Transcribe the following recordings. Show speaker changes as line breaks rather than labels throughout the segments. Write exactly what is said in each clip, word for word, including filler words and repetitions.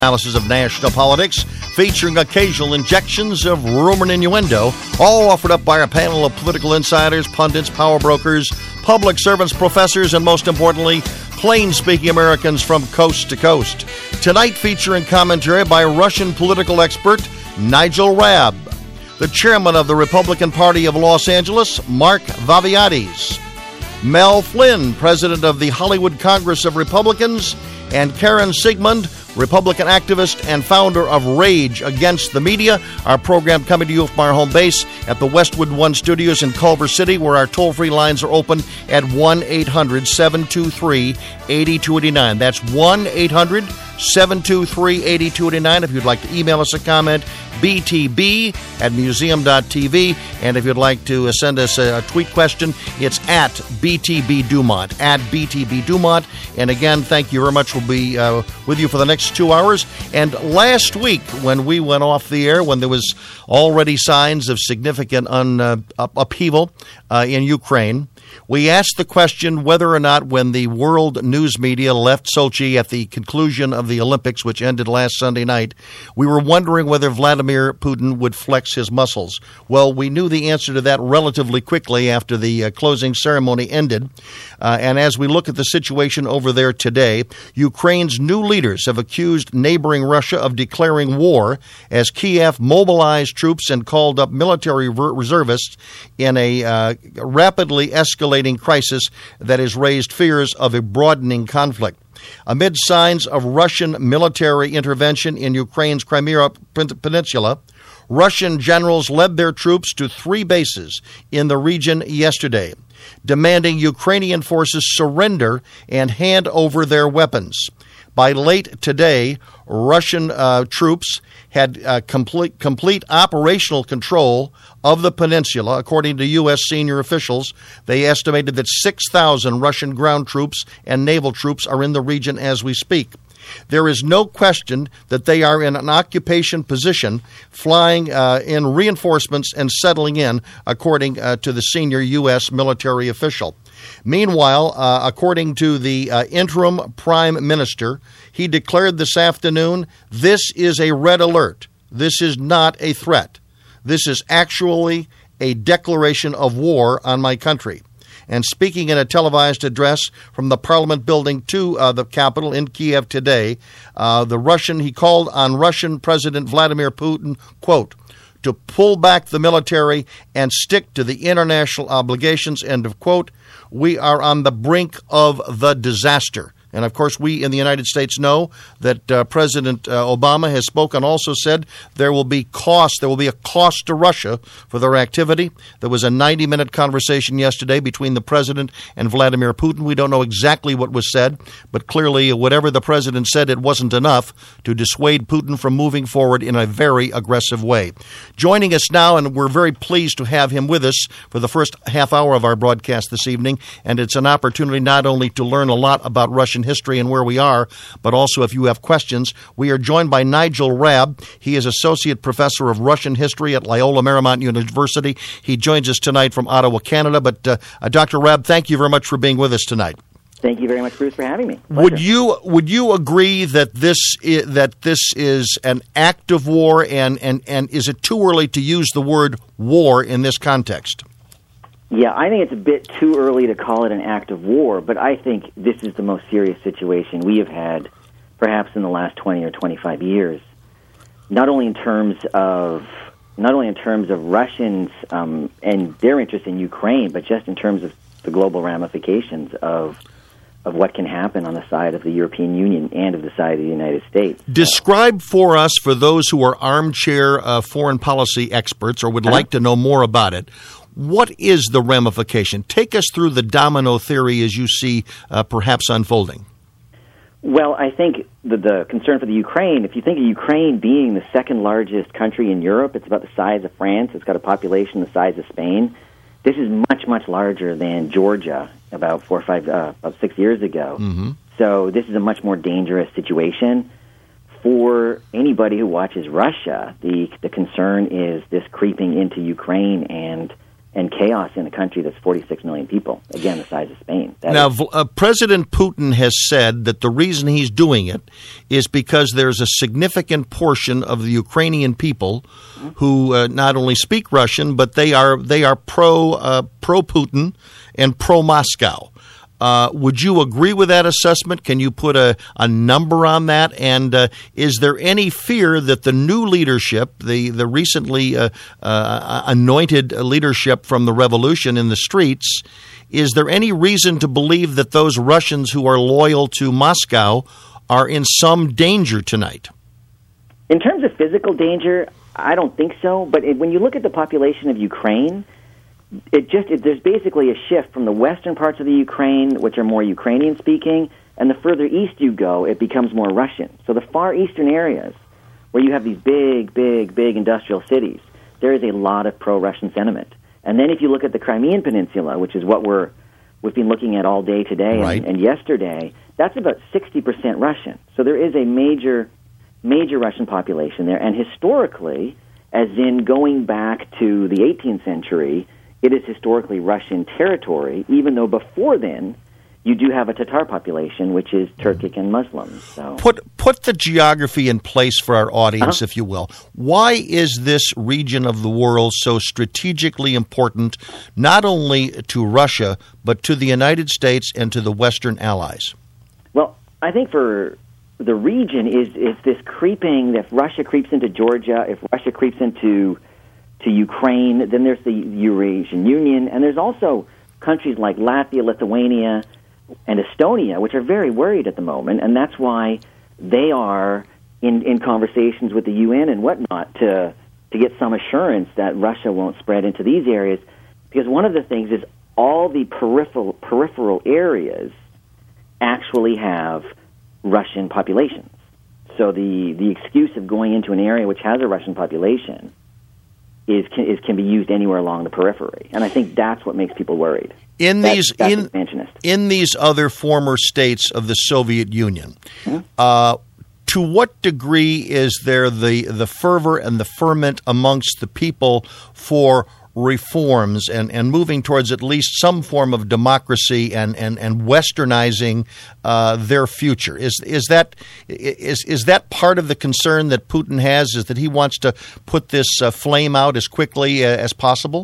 Analysis of national politics, featuring occasional injections of rumor and innuendo, all offered up by a panel of political insiders, pundits, power brokers, public servants, professors, and most importantly, plain-speaking Americans from coast to coast. Tonight featuring commentary by Russian political expert Nigel Rabb, the chairman of the Republican Party of Los Angeles, Mark Vaviades, Mel Flynn, president of the Hollywood Congress of Republicans, and Karen Sigmund, Republican activist and founder of Rage Against the Media. Our program coming to you from our home base at the Westwood One Studios in Culver City, where our toll-free lines are open at one eight hundred seven two three eight two eight nine. That's one eight hundred seven two three eight two eight nine. If you'd like to email us a comment, b t b at museum dot t v. And if you'd like to send us a tweet question, it's at b t b dumont, at b t b dumont. And again, thank you very much. We'll be uh, with you for the next two hours. And last week, when we went off the air, when there was already signs of significant un, uh, upheaval uh, in Ukraine, we asked the question whether or not when the world news media left Sochi at the conclusion of the Olympics, which ended last Sunday night, we were wondering whether Vladimir Putin would flex his muscles. Well, we knew the answer to that relatively quickly after the uh, closing ceremony ended. Uh, and as we look at the situation over there today, Ukraine's new leaders have accused neighboring Russia of declaring war as Kiev mobilized troops and called up military reservists in a uh, rapidly escalating crisis that has raised fears of a broadening conflict. Amid signs of Russian military intervention in Ukraine's Crimea Peninsula, Russian generals led their troops to three bases in the region yesterday, demanding Ukrainian forces surrender and hand over their weapons. By late today, Russian uh, troops had uh, complete, complete operational control of the peninsula. According to U S senior officials, they estimated that six thousand Russian ground troops and naval troops are in the region as we speak. There is no question that they are in an occupation position, flying uh, in reinforcements and settling in, according uh, to the senior U S military official. Meanwhile, uh, according to the uh, interim prime minister, he declared this afternoon, this is a red alert. This is not a threat. This is actually a declaration of war on my country. And speaking in a televised address from the Parliament building to uh, the capital in Kiev today, uh, the Russian, he called on Russian President Vladimir Putin, quote, to pull back the military and stick to the international obligations, end of quote. We are on the brink of the disaster. And, of course, we in the United States know that uh, President uh, Obama has spoken, also said there will be cost, there will be a cost to Russia for their activity. There was a ninety-minute conversation yesterday between the president and Vladimir Putin. We don't know exactly what was said, but clearly whatever the president said, it wasn't enough to dissuade Putin from moving forward in a very aggressive way. Joining us now, and we're very pleased to have him with us for the first half hour of our broadcast this evening, and it's an opportunity not only to learn a lot about Russian history and where we are, but also if you have questions. We are joined by Nigel Rabb. He is Associate Professor of Russian History at Loyola Marymount University. He joins us tonight from Ottawa, Canada. But uh, uh, Doctor Rabb, thank you very much for being with us tonight.
Thank you very much, Bruce, for having me. Pleasure.
Would you would you agree that this is, that this is an act of war, and, and, and is it too early to use the word war in this context?
Yeah, I think it's a bit too early to call it an act of war, but I think this is the most serious situation we have had perhaps in the last twenty or twenty-five years. Not only in terms of not only in terms of Russians um, and their interest in Ukraine, but just in terms of the global ramifications of of what can happen on the side of the European Union and of the side of the United States.
Describe for us, for those who are armchair uh, foreign policy experts or would uh-huh. like to know more about it, what is the ramification? Take us through the domino theory as you see uh, perhaps unfolding.
Well, I think the, the concern for the Ukraine, if you think of Ukraine being the second largest country in Europe, it's about the size of France, it's got a population the size of Spain. This is much, much larger than Georgia about four or five, uh, about six years ago. Mm-hmm. So this is a much more dangerous situation. For anybody who watches Russia, the the concern is this creeping into Ukraine and and chaos in a country that's forty-six million people, again, the size of Spain. That
now,
is,
uh, President Putin has said that the reason he's doing it is because there's a significant portion of the Ukrainian people who uh, not only speak Russian, but they are they are pro uh, pro Putin and pro Moscow. Uh, would you agree with that assessment? Can you put a, a number on that? And uh, is there any fear that the new leadership, the, the recently uh, uh, anointed leadership from the revolution in the streets, is there any reason to believe that those Russians who are loyal to Moscow are in some danger tonight?
In terms of physical danger, I don't think so. But it, when you look at the population of Ukraine, It just it, there's basically a shift from the western parts of the Ukraine, which are more Ukrainian-speaking, and the further east you go, it becomes more Russian. So the far eastern areas, where you have these big, big, big industrial cities, there is a lot of pro-Russian sentiment. And then if you look at the Crimean Peninsula, which is what we're we've been looking at all day today
right.
and, and yesterday, that's about sixty percent Russian. So there is a major, major Russian population there. And historically, as in going back to the eighteenth century, it is historically Russian territory, even though before then you do have a Tatar population, which is Turkic and Muslim. So
Put put the geography in place for our audience,
uh-huh.
if you will. Why is this region of the world so strategically important, not only to Russia, but to the United States and to the Western allies?
Well, I think for the region is, is this creeping, if Russia creeps into Georgia, if Russia creeps into to Ukraine, then there's the Eurasian Union, and there's also countries like Latvia, Lithuania, and Estonia, which are very worried at the moment, and that's why they are in, in conversations with the U N and whatnot to to get some assurance that Russia won't spread into these areas, because one of the things is all the peripheral peripheral areas actually have Russian populations. So the, the excuse of going into an area which has a Russian population Is can, is can be used anywhere along the periphery, and I think that's what makes people worried.
In
that's,
these
that's
in
expansionist.
in these other former states of the Soviet Union,
hmm?
uh, to what degree is there the the fervor and the ferment amongst the people for reforms and, and moving towards at least some form of democracy and and, and westernizing uh, their future? Is is that is is that part of the concern that Putin has? Is that he wants to put this uh, flame out as quickly uh, as possible?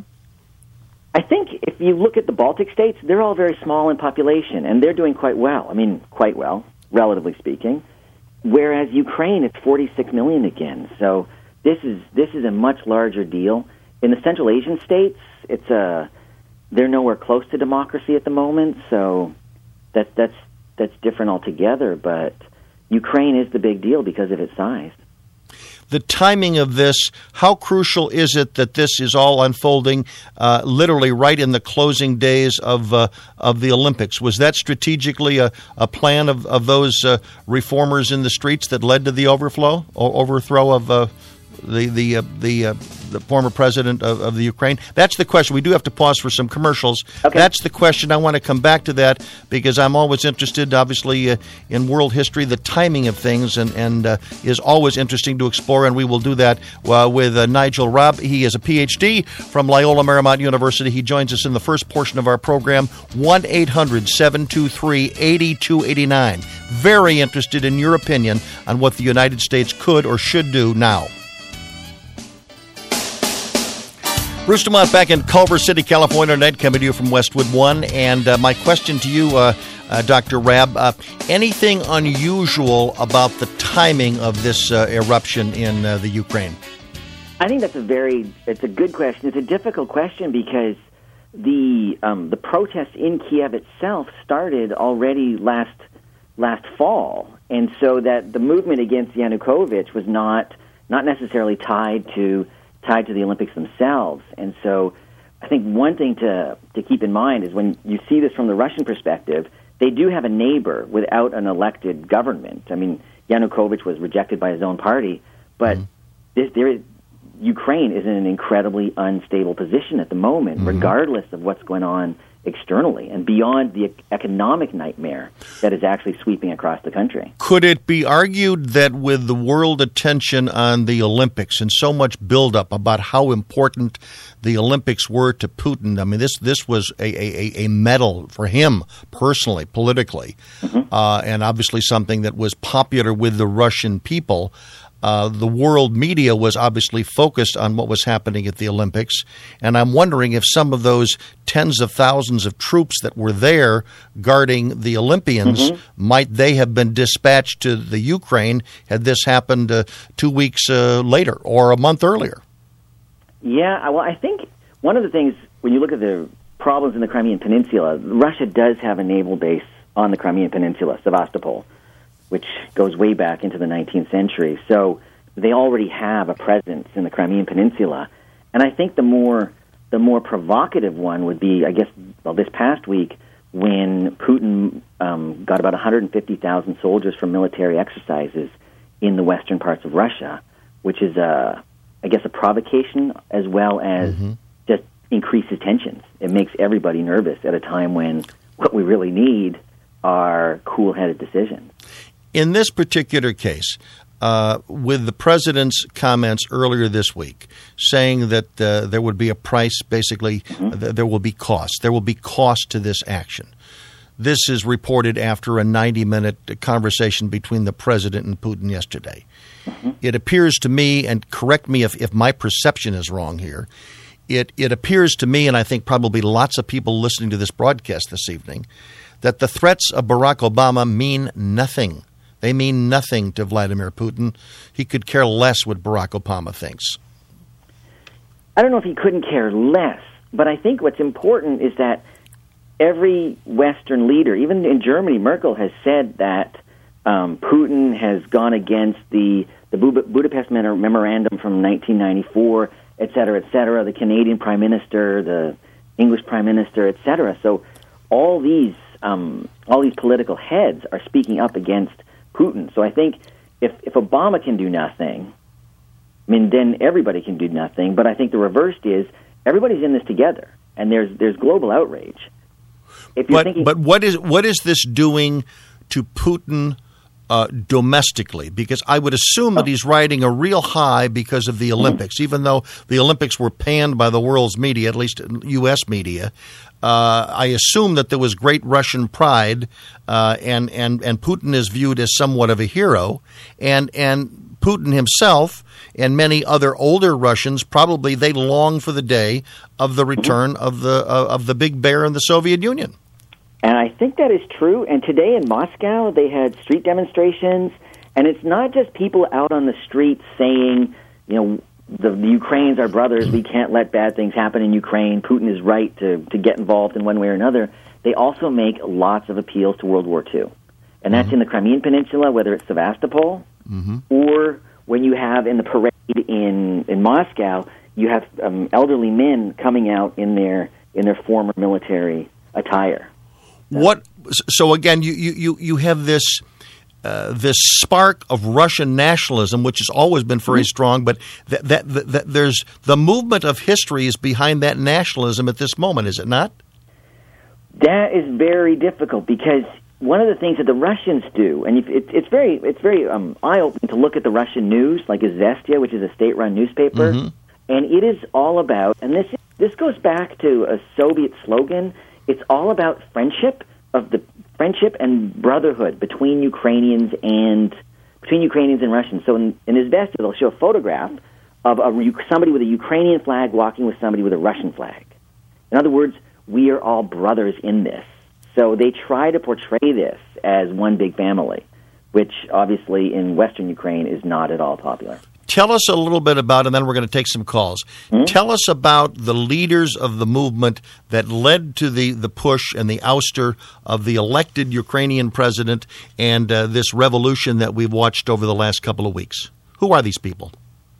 I think if you look at the Baltic states, they're all very small in population, and they're doing quite well. I mean, quite well, relatively speaking. Whereas Ukraine is forty-six million again. So this is this is a much larger deal. In the Central Asian states, it's a they're nowhere close to democracy at the moment. So that that's that's different altogether. But Ukraine is the big deal because of its size.
The timing of this, how crucial is it that this is all unfolding uh, literally right in the closing days of uh, of the Olympics? Was that strategically a, a plan of, of those uh, reformers in the streets that led to the overflow or overthrow of uh, the the uh, the uh, the former president of, of the Ukraine? That's the question. We do have to pause for some commercials.
Okay.
That's the question. I want to come back to that because I'm always interested, obviously, uh, in world history, the timing of things, and, and uh, is always interesting to explore, and we will do that uh, with uh, Nigel Rabb. He is a P H D from Loyola Marymount University. He joins us in the first portion of our program, one eight hundred seven two three eight two eight nine. Very interested in your opinion on what the United States could or should do now. Bruce Dumont back in Culver City, California tonight, coming to you from Westwood One. And uh, my question to you, uh, uh, Doctor Rabb, uh, anything unusual about the timing of this uh, eruption in uh, the Ukraine?
I think that's a very, it's a good question. It's a difficult question because the um, the protests in Kiev itself started already last last fall, and so that the movement against Yanukovych was not not necessarily tied to tied to the Olympics themselves. And so I think one thing to, to keep in mind is when you see this from the Russian perspective, they do have a neighbor without an elected government. I mean, Yanukovych was rejected by his own party, but mm-hmm. this, there is, Ukraine is in an incredibly unstable position at the moment, mm-hmm. regardless of what's going on externally and beyond the economic nightmare that is actually sweeping across the country.
Could it be argued that with the world attention on the Olympics and so much buildup about how important the Olympics were to Putin, I mean, this this was a, a, a medal for him personally, politically, mm-hmm. uh, and obviously something that was popular with the Russian people. Uh, the world media was obviously focused on what was happening at the Olympics, and I'm wondering if some of those tens of thousands of troops that were there guarding the Olympians, mm-hmm. might they have been dispatched to the Ukraine had this happened uh, two weeks uh, later or a month earlier?
Yeah, well, I think one of the things, when you look at the problems in the Crimean Peninsula, Russia does have a naval base on the Crimean Peninsula, Sevastopol, which goes way back into the nineteenth century. So they already have a presence in the Crimean Peninsula. And I think the more the more provocative one would be, I guess, well, this past week when Putin um, got about one hundred fifty thousand soldiers from military exercises in the western parts of Russia, which is, a, I guess, a provocation as well as mm-hmm. just increases tensions. It makes everybody nervous at a time when what we really need are cool-headed decisions.
In this particular case, uh, with the president's comments earlier this week saying that uh, there would be a price, basically, mm-hmm. th- there will be cost. There will be cost to this action. This is reported after a ninety-minute conversation between the president and Putin yesterday. Mm-hmm. It appears to me, and correct me if, if my perception is wrong here, it, it appears to me, and I think probably lots of people listening to this broadcast this evening, that the threats of Barack Obama mean nothing. They mean nothing to Vladimir Putin. He could care less what Barack Obama thinks.
I don't know if he couldn't care less, but I think what's important is that every Western leader, even in Germany, Merkel has said that um, Putin has gone against the, the Budapest Memorandum from nineteen ninety-four, et cetera, et cetera, the Canadian Prime Minister, the English Prime Minister, et cetera. So all these um, all these political heads are speaking up against Putin. So I think if, if Obama can do nothing, I mean, then everybody can do nothing. But I think the reverse is everybody's in this together, and there's there's global outrage. If you're
but
thinking,
but what is what is this doing to Putin uh, domestically? Because I would assume oh. that he's riding a real high because of the Olympics, mm-hmm. even though the Olympics were panned by the world's media, at least U S media. Uh, I assume that there was great Russian pride, uh, and, and, and Putin is viewed as somewhat of a hero. And, and Putin himself and many other older Russians, probably they long for the day of the return mm-hmm. of the uh, of the big bear in the Soviet Union.
And I think that is true. And today in Moscow, they had street demonstrations. And it's not just people out on the street saying, you know, The, the Ukrainians are brothers. We can't let bad things happen in Ukraine. Putin is right to, to get involved in one way or another. They also make lots of appeals to World War Two. And that's mm-hmm. in the Crimean Peninsula, whether it's Sevastopol, mm-hmm. or when you have in the parade in, in Moscow, you have um, elderly men coming out in their in their former military attire.
What? So again, you, you, you have this... Uh, this spark of Russian nationalism, which has always been very strong, but that, that, that, that there's the movement of history is behind that nationalism at this moment, is it not?
That is very difficult because one of the things that the Russians do, and it, it's very it's very um, eye-opening to look at the Russian news, like Izvestia, which is a state-run newspaper, mm-hmm. and it is all about, and this this goes back to a Soviet slogan. It's all about friendship of the. Friendship and brotherhood between Ukrainians and between Ukrainians and Russians. So in, in Izvestia, they'll show a photograph of a, somebody with a Ukrainian flag walking with somebody with a Russian flag. In other words, we are all brothers in this. So they try to portray this as one big family, which obviously in Western Ukraine is not at all popular.
Tell us a little bit about, and then we're going to take some calls. Mm-hmm. Tell us about the leaders of the movement that led to the, the push and the ouster of the elected Ukrainian president and uh, this revolution that we've watched over the last couple of weeks. Who are these people?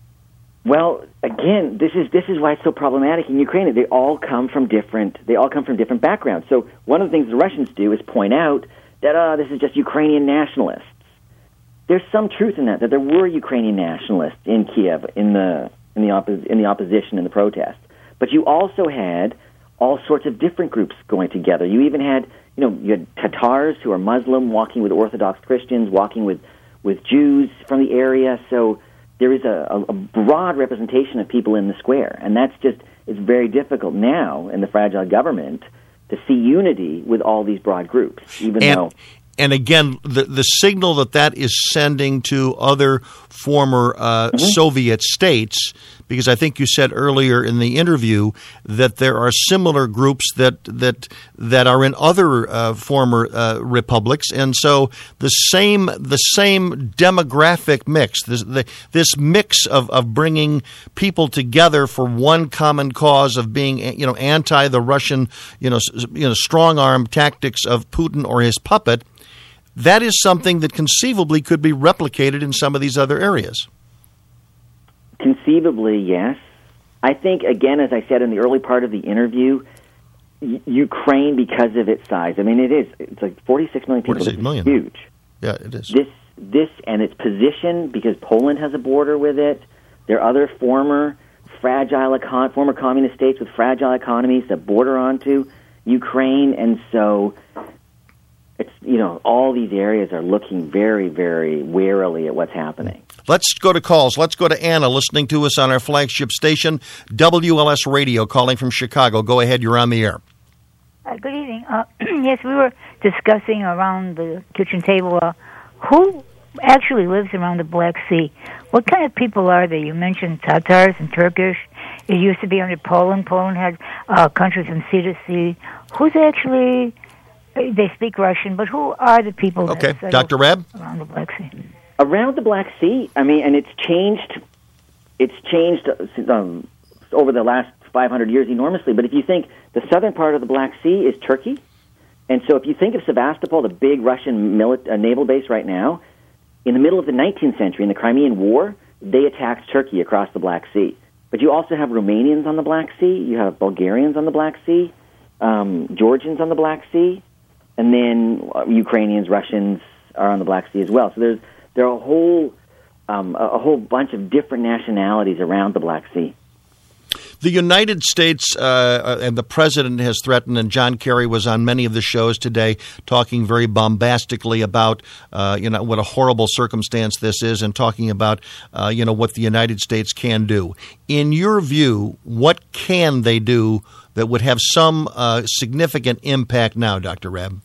Well, again, this is this is why it's so problematic in Ukraine. They all come from different they all come from different backgrounds. So one of the things the Russians do is point out that uh, this is just Ukrainian nationalists. There's some truth in that, that there were Ukrainian nationalists in Kiev in the in the oppo- in the opposition and the protest. But you also had all sorts of different groups going together. You even had, you know, you had Tatars who are Muslim walking with Orthodox Christians, walking with, with Jews from the area. So there is a, a broad representation of people in the square, and that's just, it's very difficult now in the fragile government to see unity with all these broad groups, even
and,
though...
And again, the, the signal that that is sending to other former uh, mm-hmm. Soviet states, because I think you said earlier in the interview that there are similar groups that that that are in other uh, former uh, republics, and so the same the same demographic mix, this the, this mix of, of bringing people together for one common cause of being, you know, anti the Russian, you know, you know, strong arm tactics of Putin or his puppet. That is something that conceivably could be replicated in some of these other areas.
Conceivably, yes. I think, again, as I said in the early part of the interview, y- Ukraine, because of its size, I mean, it is, it's like forty-six million people.
forty-six million.
Huge.
Yeah, it is.
This, this and its position, because Poland has a border with it, there are other former fragile, econ- former communist states with fragile economies that border onto Ukraine, and so... It's, you know, all these areas are looking very, very warily at what's happening.
Let's go to calls. Let's go to Anna, listening to us on our flagship station, W L S Radio, calling from Chicago. Go ahead. You're on the air.
Uh, good evening. Uh, yes, we were discussing around the kitchen table uh, who actually lives around the Black Sea. What kind of people are they? You mentioned Tatars and Turkish. It used to be under Poland. Poland had uh, countries from sea to sea. Who's actually... They speak Russian, but who are the people
okay.
that
Doctor Reb?
around the Black Sea?
Around the Black Sea, I mean, and it's changed. It's changed um, over the last five hundred years enormously. But if you think the southern part of the Black Sea is Turkey, and so if you think of Sevastopol, the big Russian mili- uh, naval base right now, in the middle of the nineteenth century, in the Crimean War, they attacked Turkey across the Black Sea. But you also have Romanians on the Black Sea. You have Bulgarians on the Black Sea, um, Georgians on the Black Sea. And then uh, Ukrainians, Russians are on the Black Sea as well. So there's there are a whole um, a, a whole bunch of different nationalities around the Black Sea.
The United States uh, and the president has threatened, and John Kerry was on many of the shows today talking very bombastically about, uh, you know, what a horrible circumstance this is, and talking about, uh, you know, what the United States can do. In your view, what can they do that would have some uh, significant impact now, Doctor Reb?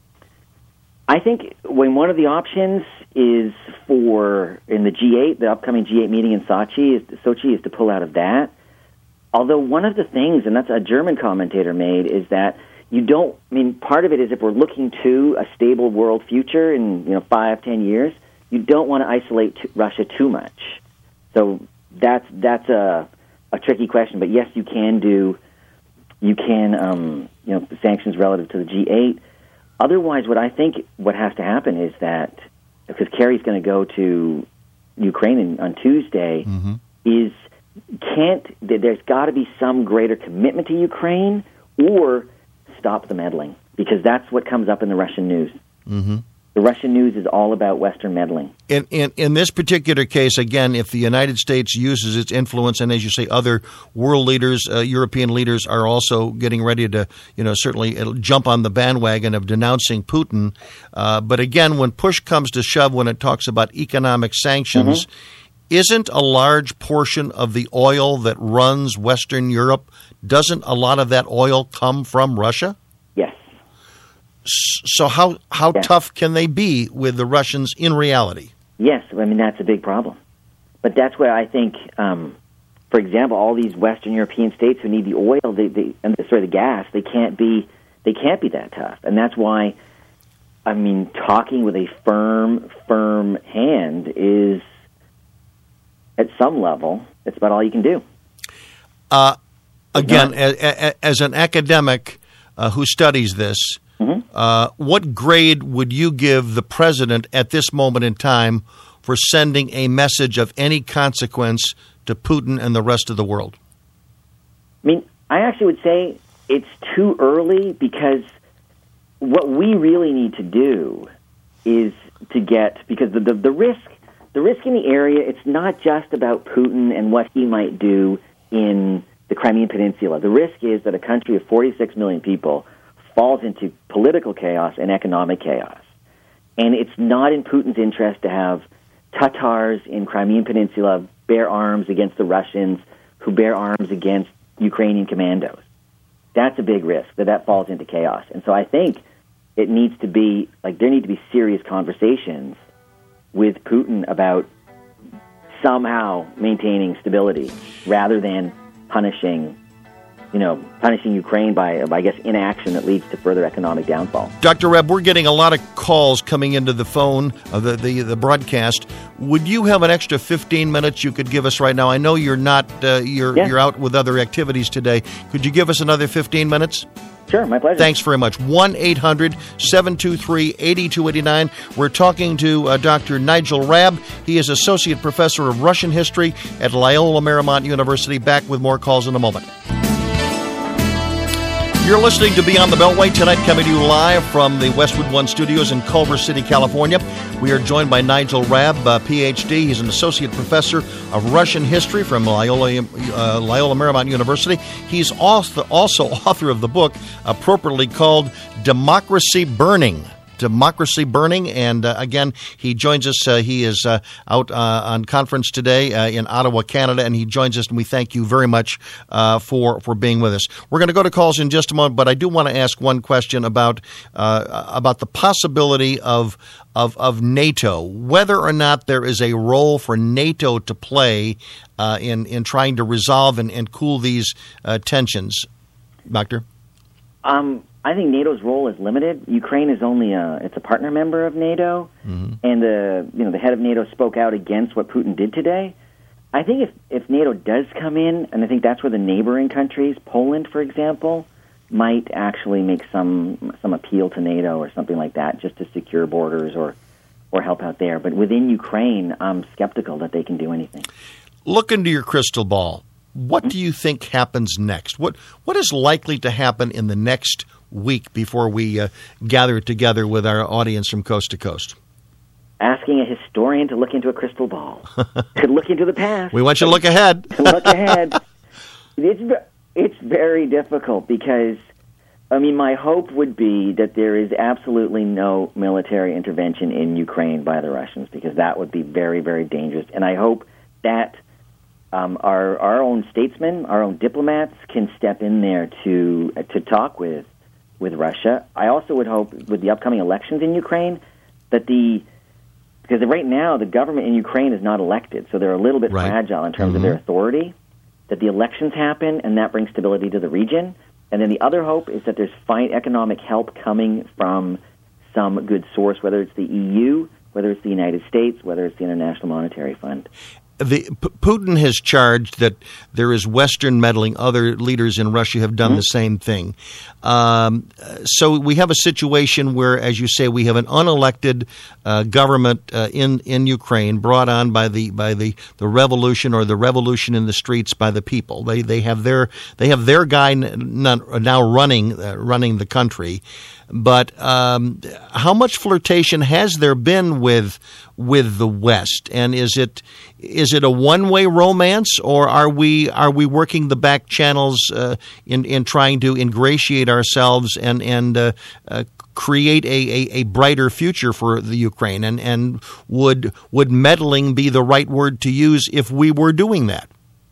I think when one of the options is for, in the G eight, the upcoming G eight meeting in Sochi, is, Sochi is to pull out of that. Although one of the things, and that's a German commentator made, is that you don't, I mean, part of it is if we're looking to a stable world future in, you know, five, ten years, you don't want to isolate t- Russia too much. So that's that's a, a tricky question. But yes, you can do, you can, um, you know, sanctions relative to the G eight. Otherwise, what I think what has to happen is that, because Kerry's going to go to Ukraine in, on Tuesday, mm-hmm. is can't there's got to be some greater commitment to Ukraine or stop the meddling, because that's what comes up in the Russian news. Mm-hmm. The Russian news is all about Western meddling.
In, in in this particular case, again, if the United States uses its influence, and as you say, other world leaders, uh, European leaders are also getting ready to, you know, certainly jump on the bandwagon of denouncing Putin. Uh, but again, when push comes to shove, when it talks about economic sanctions, mm-hmm. isn't a large portion of the oil that runs Western Europe, doesn't a lot of that oil come from Russia?
Yes.
So how how yes. tough can they be with the Russians in reality?
Yes, I mean, that's a big problem. But that's where I think, um, for example, all these Western European states who need the oil, they, they, and sorry, the gas, they can't be they can't be that tough. And that's why, I mean, talking with a firm, firm hand is, at some level, it's about all you can do.
Uh, again, as, as an academic uh, who studies this, mm-hmm. uh, what grade would you give the president at this moment in time for sending a message of any consequence to Putin and the rest of the world?
I mean, I actually would say it's too early, because what we really need to do is to get, because the, the, the risk the risk in the area, it's not just about Putin and what he might do in the Crimean Peninsula. The risk is that a country of forty-six million people falls into political chaos and economic chaos. And it's not in Putin's interest to have Tatars in Crimean Peninsula bear arms against the Russians who bear arms against Ukrainian commandos. That's a big risk, that that falls into chaos. And so I think it needs to be, like, there need to be serious conversations with Putin about somehow maintaining stability rather than punishing, you know, punishing Ukraine by, I guess, inaction that leads to further economic downfall.
Doctor Reb, we're getting a lot of calls coming into the phone, uh, the, the the broadcast. Would you have an extra fifteen minutes you could give us right now? I know you're not, uh, you're
yeah.
you're out with other activities today. Could you give us another fifteen minutes?
Sure, my pleasure.
Thanks very much. one eight hundred seven two three eight two eight nine. We're talking to uh, Doctor Nigel Rabb. He is Associate Professor of Russian History at Loyola Marymount University. Back with more calls in a moment. You're listening to Beyond the Beltway tonight, coming to you live from the Westwood One Studios in Culver City, California. We are joined by Nigel Rabb, uh, P H D. He's an associate professor of Russian history from Loyola, uh, Loyola Marymount University. He's also, also author of the book appropriately called Democracy Burning. Democracy Burning, and uh, again, he joins us. Uh, he is uh, out uh, on conference today uh, in Ottawa, Canada, and he joins us, and we thank you very much uh, for, for being with us. We're going to go to calls in just a moment, but I do want to ask one question about uh, about the possibility of, of of NATO, whether or not there is a role for NATO to play uh, in, in trying to resolve and, and cool these uh, tensions. Doctor?
Um. I think NATO's role is limited. Ukraine is only a it's a partner member of NATO, mm-hmm. and the you know the head of NATO spoke out against what Putin did today. I think if, if NATO does come in, and I think that's where the neighboring countries, Poland, for example, might actually make some some appeal to NATO or something like that, just to secure borders or or help out there. But within Ukraine, I'm skeptical that they can do anything.
Look into your crystal ball. What do you think happens next? What what is likely to happen in the next week before we uh, gather together with our audience from coast to coast?
Asking a historian to look into a crystal ball, to look into the past.
We want you to look ahead.
to look ahead. It's it's very difficult because, I mean, my hope would be that there is absolutely no military intervention in Ukraine by the Russians, because that would be very, very dangerous. And I hope that um, our our own statesmen, our own diplomats, can step in there to uh, to talk with. with Russia. I also would hope with the upcoming elections in Ukraine that the, because right now the government in Ukraine is not elected, so they're a little bit right. fragile in terms mm-hmm. of their authority, that the elections happen and that brings stability to the region. And then the other hope is that there's fine economic help coming from some good source, whether it's the E U, whether it's the United States, whether it's the International Monetary Fund.
The, P- Putin has charged that there is Western meddling. Other leaders in Russia have done mm-hmm. the same thing. Um, so we have a situation where, as you say, we have an unelected uh, government uh, in in Ukraine, brought on by the by the, the revolution or the revolution in the streets by the people. They they have their they have their guy n- now running uh, running the country. But um, how much flirtation has there been with with the West, and is it is it a one way romance, or are we are we working the back channels uh, in in trying to ingratiate ourselves and and uh, uh, create a, a, a brighter future for the Ukraine? And and would would meddling be the right word to use if we were doing that?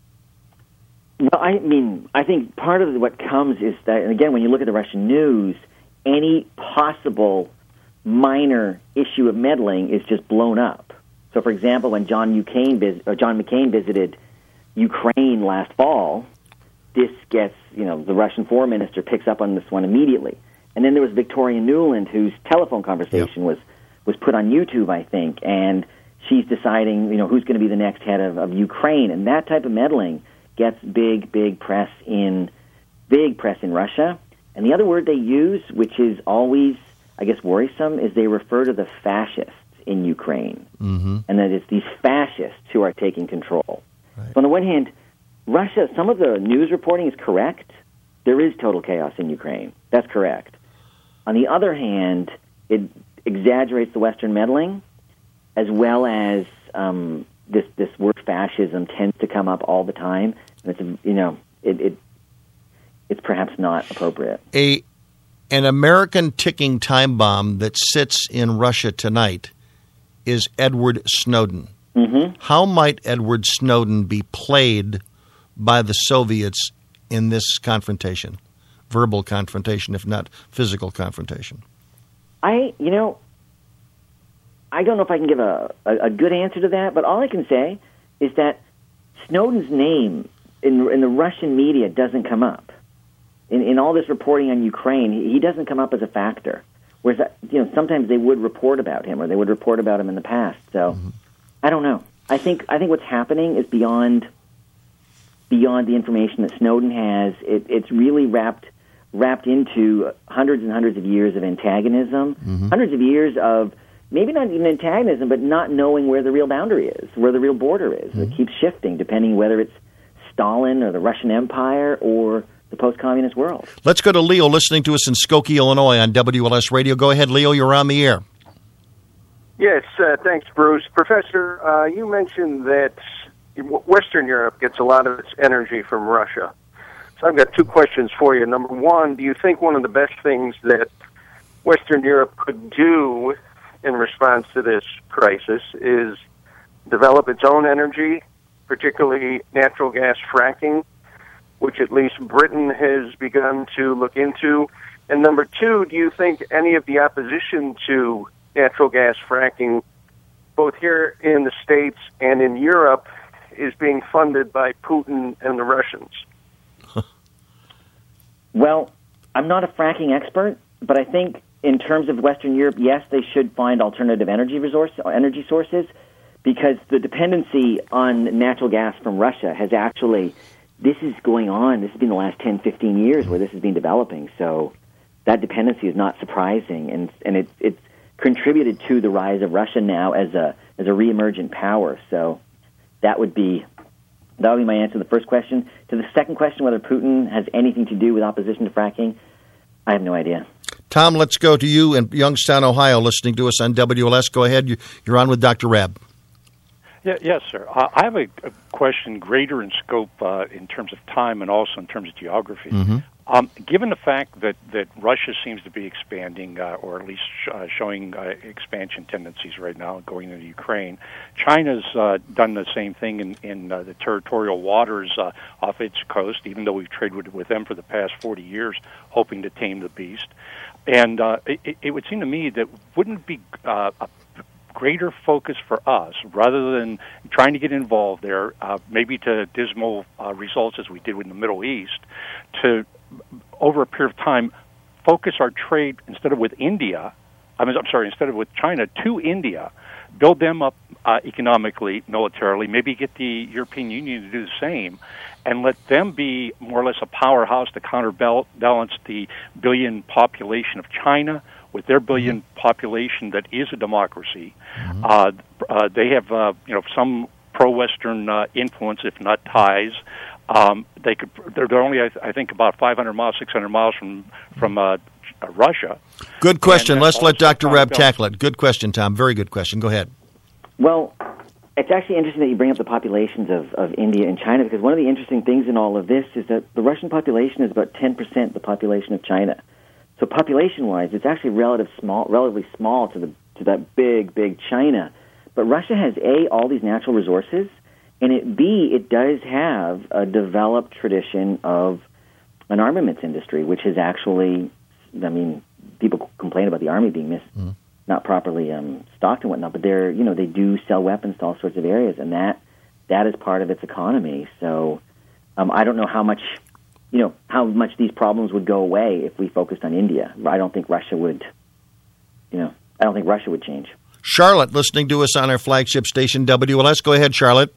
Well, I mean, I think part of what comes is that, and again, when you look at the Russian news, any possible minor issue of meddling is just blown up. So, for example, when John McCain, vis- or John McCain visited Ukraine last fall, this gets, you know, the Russian foreign minister picks up on this one immediately. And then there was Victoria Nuland, whose telephone conversation yep. was, was put on YouTube, I think, and she's deciding, you know, who's going to be the next head of, of Ukraine. And that type of meddling gets big, big press in, big press in Russia. And the other word they use, which is always, I guess, worrisome, is they refer to the fascists in Ukraine. Mm-hmm. And that it's these fascists who are taking control. Right. So on the one hand, Russia, some of the news reporting is correct. There is total chaos in Ukraine. That's correct. On the other hand, it exaggerates the Western meddling, as well as um, this this word fascism tends to come up all the time, and it's you know it, it it's perhaps not appropriate.
A an American ticking time bomb that sits in Russia tonight is Edward Snowden.
Mm-hmm.
How might Edward Snowden be played by the Soviets in this confrontation, verbal confrontation, if not physical confrontation?
I, you know, I don't know if I can give a, a, a good answer to that, but all I can say is that Snowden's name in, in the Russian media doesn't come up. In, in all this reporting on Ukraine, he, he doesn't come up as a factor. Whereas, you know, sometimes they would report about him, or they would report about him in the past. So, mm-hmm. I don't know. I think I think what's happening is beyond beyond the information that Snowden has. It, it's really wrapped wrapped into hundreds and hundreds of years of antagonism, mm-hmm. hundreds of years of maybe not even antagonism, but not knowing where the real boundary is, where the real border is. Mm-hmm. It keeps shifting depending whether it's Stalin or the Russian Empire or the post-communist world.
Let's go to Leo, listening to us in Skokie, Illinois on W L S Radio. Go ahead, Leo. You're on the air.
Yes, uh, thanks, Bruce. Professor, uh, you mentioned that Western Europe gets a lot of its energy from Russia. So I've got two questions for you. Number one, do you think one of the best things that Western Europe could do in response to this crisis is develop its own energy, particularly natural gas fracking, which at least Britain has begun to look into? And number two, do you think any of the opposition to natural gas fracking, both here in the States and in Europe, is being funded by Putin and the Russians?
Well, I'm not a fracking expert, but I think in terms of Western Europe, yes, they should find alternative energy resource, energy sources, because the dependency on natural gas from Russia has actually, this is going on, this has been the last ten, fifteen years where this has been developing, so that dependency is not surprising, and and it, it's contributed to the rise of Russia now as a as a reemergent power. So that would be that would be my answer to the first question. To the second question, whether Putin has anything to do with opposition to fracking, I have no idea.
Tom, let's go to you in Youngstown, Ohio, listening to us on W L S. Go ahead. You're on with Doctor Reb.
Yeah, yes, sir. Uh, I have a, a question greater in scope uh, in terms of time and also in terms of geography.
Mm-hmm.
Um, given the fact that, that Russia seems to be expanding, uh, or at least sh- uh, showing uh, expansion tendencies right now, going into Ukraine, China's uh, done the same thing in, in uh, the territorial waters uh, off its coast, even though we've traded with them for the past forty years, hoping to tame the beast. And uh, it, it would seem to me that wouldn't it be uh, a greater focus for us, rather than trying to get involved there, uh, maybe to dismal uh, results as we did in the Middle East, to over a period of time, focus our trade instead of with India, I mean, I'm sorry, instead of with China, to India, build them up uh, economically, militarily, maybe get the European Union to do the same, and let them be more or less a powerhouse to counterbalance the billion population of China with their billion population that is a democracy. Mm-hmm. Uh, uh, they have, uh, you know, some pro-Western uh, influence, if not ties. Um, they could. They're, they're only, I, th- I think, about five hundred miles, six hundred miles from from uh, Russia.
Good question.
And, uh,
Let's let Doctor Reb tackle it. Good question, Tom. Very good question. Go ahead.
Well, it's actually interesting that you bring up the populations of, of India and China, because one of the interesting things in all of this is that the Russian population is about ten percent the population of China. So population-wise, it's actually relative small, relatively small to the to that big, big China. But Russia has, A, all these natural resources, and it, B, it does have a developed tradition of an armaments industry, which is actually, I mean, people complain about the army being mis- mm. not properly um, stocked and whatnot, but they're, you know, they do sell weapons to all sorts of areas, and that that is part of its economy. So um, I don't know how much, you know, how much these problems would go away if we focused on India. I don't think Russia would, you know, I don't think Russia would change.
Charlotte, listening to us on our flagship station, W L S. Go ahead, Charlotte.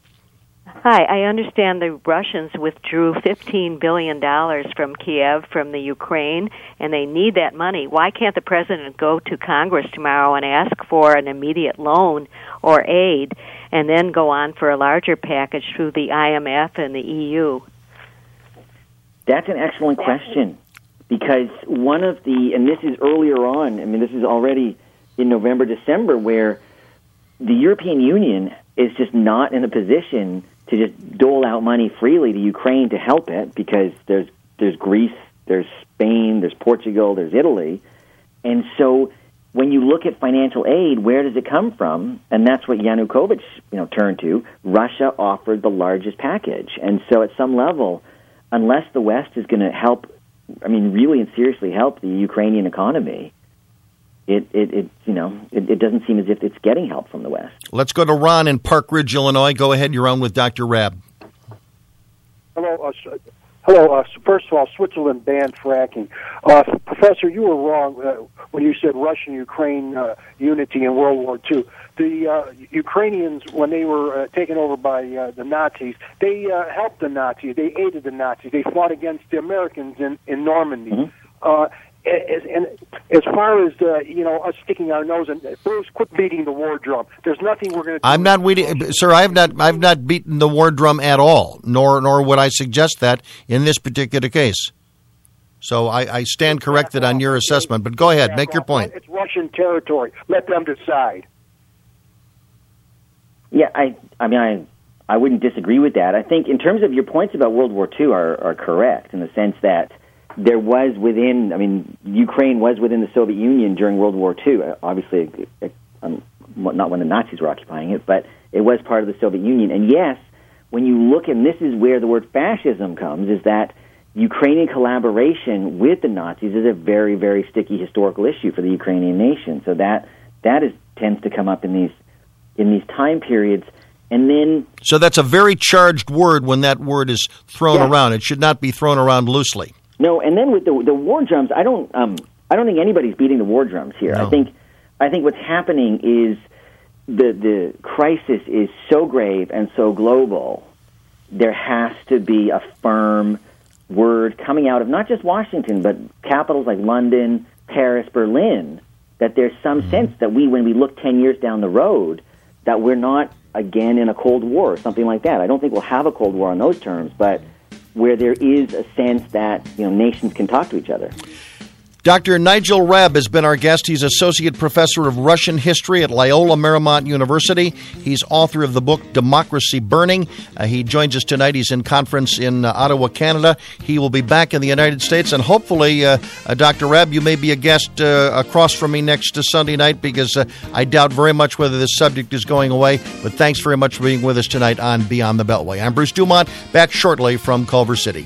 Hi, I understand the Russians withdrew fifteen billion dollars from Kiev, from the Ukraine, and they need that money. Why can't the president go to Congress tomorrow and ask for an immediate loan or aid, and then go on for a larger package through the I M F and the E U?
That's an excellent question, because one of the, and this is earlier on, I mean, this is already in November, December, where the European Union is just not in a position to just dole out money freely to Ukraine to help it, because there's there's Greece, there's Spain, there's Portugal, there's Italy. And so when you look at financial aid, where does it come from? And that's what Yanukovych, you know, turned to. Russia offered the largest package. And so at some level, unless the West is going to help, I mean, really and seriously help the Ukrainian economy, It, it, it, you know, it, it doesn't seem as if it's getting help from the West.
Let's go to Ron in Park Ridge, Illinois. Go ahead. You're on with Doctor Rabb.
Hello. Uh, hello. Uh, first of all, Switzerland banned fracking. Uh, Professor, you were wrong uh, when you said Russian-Ukraine uh, unity in World War Two. The uh, Ukrainians, when they were uh, taken over by uh, the Nazis, they uh, helped the Nazis. They aided the Nazis. They fought against the Americans in, in Normandy. Mm-hmm. Uh, As, and as far as uh, you know, us sticking our nose in, Bruce, quit beating the war drum. There's nothing we're going to do.
I'm not beating, sir. I've not, I've not beaten the war drum at all. Nor, nor would I suggest that in this particular case. So I, I stand corrected on your assessment. But go ahead, make your point.
It's Russian territory. Let them decide.
Yeah, I, I mean, I, I wouldn't disagree with that. I think in terms of your points about World War Two are, are correct in the sense that there was within, I mean, Ukraine was within the Soviet Union during World War Two. Obviously, um, not when the Nazis were occupying it, but it was part of the Soviet Union. And yes, when you look, and this is where the word fascism comes, is that Ukrainian collaboration with the Nazis is a very, very sticky historical issue for the Ukrainian nation. So that that is tends to come up in these in these time periods. And then,
so that's a very charged word when that word is thrown
yeah.
around. It should not be thrown around loosely.
No, and then with the the war drums, I don't um, I don't think anybody's beating the war drums here.
No.
I think I think what's happening is the the crisis is so grave and so global. There has to be a firm word coming out of not just Washington, but capitals like London, Paris, Berlin, that there's some mm-hmm. sense that we, when we look ten years down the road, that we're not again in a Cold War or something like that. I don't think we'll have a Cold War on those terms, but where there is a sense that, you know, nations can talk to each other.
Doctor Nigel Rabb has been our guest. He's Associate Professor of Russian History at Loyola Marymount University. He's author of the book Democracy Burning. Uh, he joins us tonight. He's in conference in uh, Ottawa, Canada. He will be back in the United States, and hopefully, uh, uh, Doctor Rabb, you may be a guest uh, across from me next uh, Sunday night, because uh, I doubt very much whether this subject is going away. But thanks very much for being with us tonight on Beyond the Beltway. I'm Bruce Dumont, back shortly from Culver City.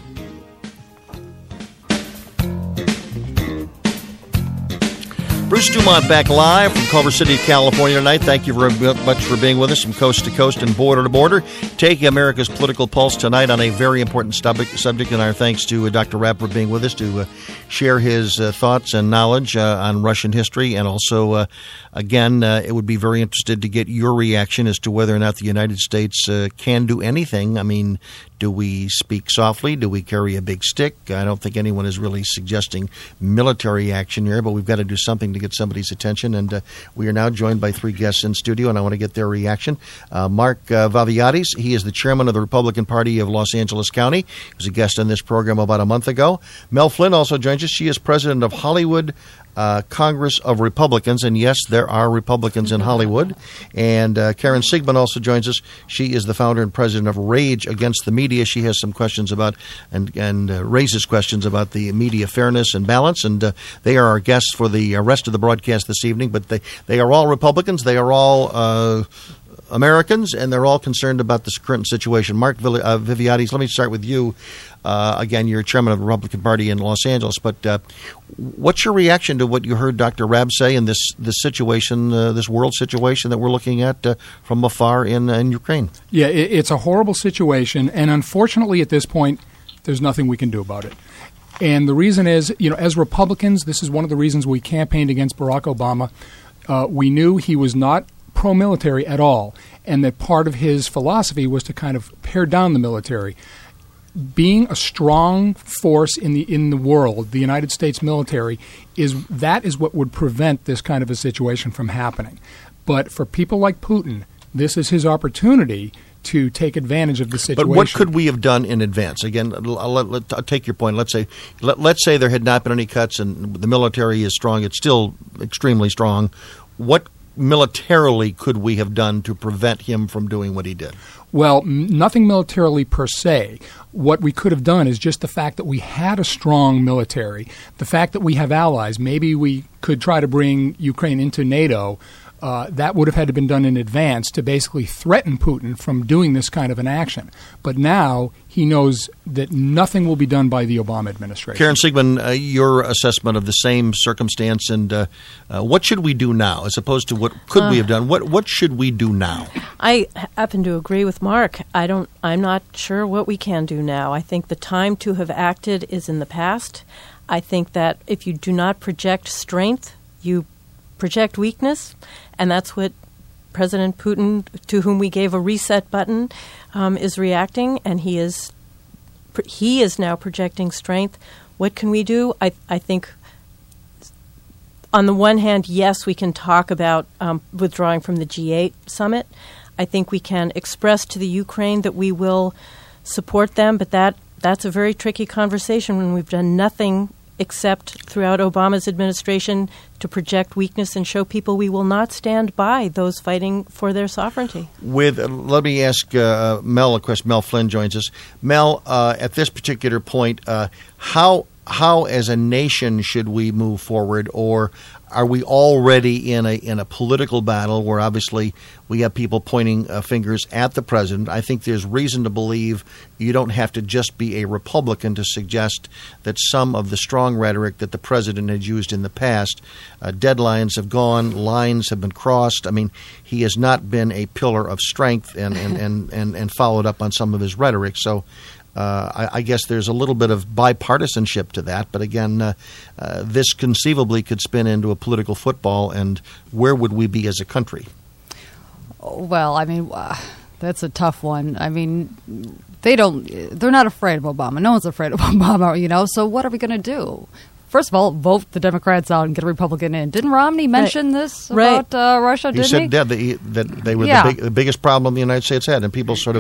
Bruce Dumont back live from Culver City, California tonight. Thank you very much for being with us from coast to coast and border to border, taking America's political pulse tonight on a very important subject. And our thanks to uh, Doctor Rabb for being with us to uh, share his uh, thoughts and knowledge uh, on Russian history. And also, uh, again, uh, it would be very interested to get your reaction as to whether or not the United States uh, can do anything. I mean, do we speak softly? Do we carry a big stick? I don't think anyone is really suggesting military action here, but we've got to do something to get somebody's attention. And uh, we are now joined by three guests in studio, and I want to get their reaction. Uh, Mark uh, Vaviatis, he is the chairman of the Republican Party of Los Angeles County. He was a guest on this program about a month ago. Mel Flynn also joins us. She is president of Hollywood Uh, Congress of Republicans, and yes, there are Republicans in Hollywood. And uh, Karen Siegman also joins us. She is the founder and president of Rage Against the Media. She has some questions about and and uh, raises questions about the media fairness and balance. And uh, they are our guests for the rest of the broadcast this evening. But they they are all Republicans. They are all Uh, Americans, and they're all concerned about this current situation. Mark uh, Vaviatis, let me start with you. Uh, again, you're chairman of the Republican Party in Los Angeles, but uh, what's your reaction to what you heard Doctor Rabb say in this this situation, uh, this world situation that we're looking at uh, from afar in, in Ukraine?
Yeah, it, it's a horrible situation, and unfortunately at this point, there's nothing we can do about it. And the reason is, you know, as Republicans, this is one of the reasons we campaigned against Barack Obama. Uh, we knew he was not pro-military at all, and that part of his philosophy was to kind of pare down the military. Being a strong force in the in the world, the United States military, is that is what would prevent this kind of a situation from happening. But for people like Putin, this is his opportunity to take advantage of the situation.
But what could we have done in advance? Again, I'll, let, let, I'll take your point. Let's say let, let's say there had not been any cuts and the military is strong. It's still extremely strong. What militarily could we have done to prevent him from doing what he did?
Well, m- nothing militarily per se. What we could have done is just the fact that we had a strong military, the fact that we have allies. Maybe we could try to bring Ukraine into NATO. Uh, that would have had to been done in advance to basically threaten Putin from doing this kind of an action. But now he knows that nothing will be done by the Obama administration.
Karen Siegman, uh, your assessment of the same circumstance, and uh, uh, what should we do now, as opposed to what could uh, we have done? What what should we do now?
I happen to agree with Mark. I don't. I'm not sure what we can do now. I think the time to have acted is in the past. I think that if you do not project strength, you project weakness, and that's what President Putin, to whom we gave a reset button, um, is reacting, and he is he is now projecting strength. What can we do? I, I think, on the one hand, yes, we can talk about um, withdrawing from the G eight summit. I think we can express to the Ukraine that we will support them, but that that's a very tricky conversation when we've done nothing except throughout Obama's administration to project weakness and show people we will not stand by those fighting for their sovereignty.
With uh, let me ask uh, Mel a question. Mel Flynn joins us. Mel, uh, at this particular point, uh, how how as a nation should we move forward, or are we already in a in a political battle where obviously we have people pointing uh, fingers at the president? I think there's reason to believe you don't have to just be a Republican to suggest that some of the strong rhetoric that the president had used in the past, uh, deadlines have gone, lines have been crossed. I mean, he has not been a pillar of strength and and, and, and, and followed up on some of his rhetoric. So Uh, I, I guess there's a little bit of bipartisanship to that, but again, uh, uh, this conceivably could spin into a political football, and where would we be as a country?
Well, I mean, uh, that's a tough one. I mean, they don't, they're not afraid of Obama. No one's afraid of Obama, you know, so what are we going to do? First of all, vote the Democrats out and get a Republican in. Didn't Romney mention right. this about
right.
uh, Russia,
he
didn't
said,
he?
Yeah, that, he, that they were
yeah.
the, big, the biggest problem the United States had, and people sort of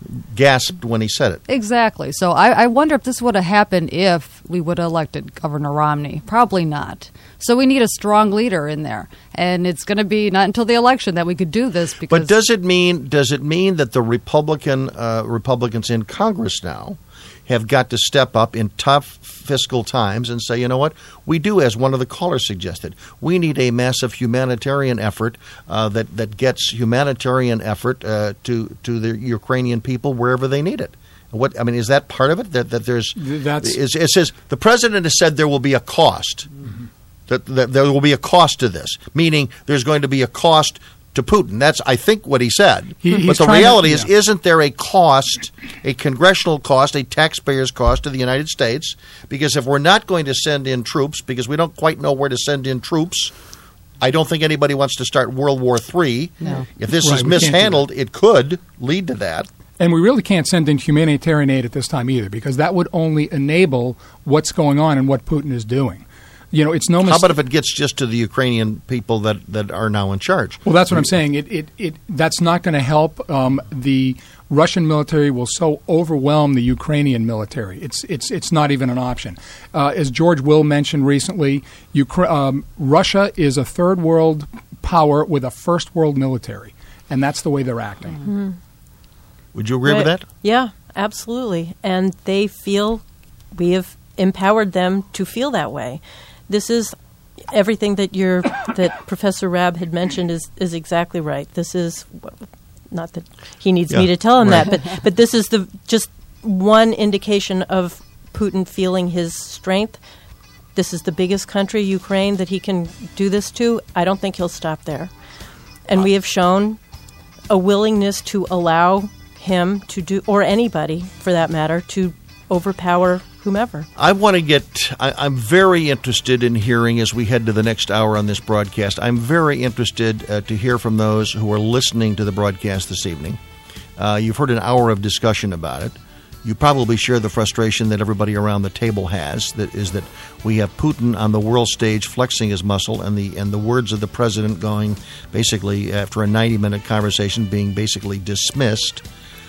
gasped when he said it.
Exactly. So I, I wonder if this would have happened if we would have elected Governor Romney. Probably not. So we need a strong leader in there, and it's going to be not until the election that we could do this. Because
but does it mean does it mean that the Republican uh, Republicans in Congress now have got to step up in tough fiscal times and say, you know what, we do, as one of the callers suggested, we need a massive humanitarian effort uh, that, that gets humanitarian effort uh, to, to the Ukrainian people wherever they need it. What I mean, is that part of it? That, that there's
That's,
is, it says the president has said there will be a cost, mm-hmm. that, that there will be a cost to this, meaning there's going to be a cost to Putin. That's, I think, what he said.
He,
but the reality
to,
is,
yeah.
isn't there a cost, a congressional cost, a taxpayer's cost to the United States? Because if we're not going to send in troops, because we don't quite know where to send in troops, I don't think anybody wants to start World War Three.
No.
If this
right,
is mishandled, it could lead to that.
And we really can't send in humanitarian aid at this time either, because that would only enable what's going on and what Putin is doing. You know, it's no mistake.
How about if it gets just to the Ukrainian people that, that are now in charge?
Well, that's what I'm saying. It it, it that's not going to help. Um, the Russian military will so overwhelm the Ukrainian military. It's it's it's not even an option. Uh, as George Will mentioned recently, Ukra- um, Russia is a third world power with a first world military, and that's the way they're acting.
Mm-hmm.
Would you agree
right.
with that?
Yeah, absolutely. And they feel we have empowered them to feel that way. This is everything that you're that Professor Rabb had mentioned is, is exactly right. This is not that he needs
yeah,
me to tell him
right.
that, but but this is the just one indication of Putin feeling his strength. This is the biggest country, Ukraine, that he can do this to. I don't think he'll stop there. And we have shown a willingness to allow him to do, or anybody for that matter, to overpower whomever.
I want to get, I, I'm very interested in hearing as we head to the next hour on this broadcast. I'm very interested uh, to hear from those who are listening to the broadcast this evening. Uh, you've heard an hour of discussion about it. You probably share the frustration that everybody around the table has, that is that we have Putin on the world stage flexing his muscle, and the and the words of the president going basically, after a ninety-minute conversation, being basically dismissed.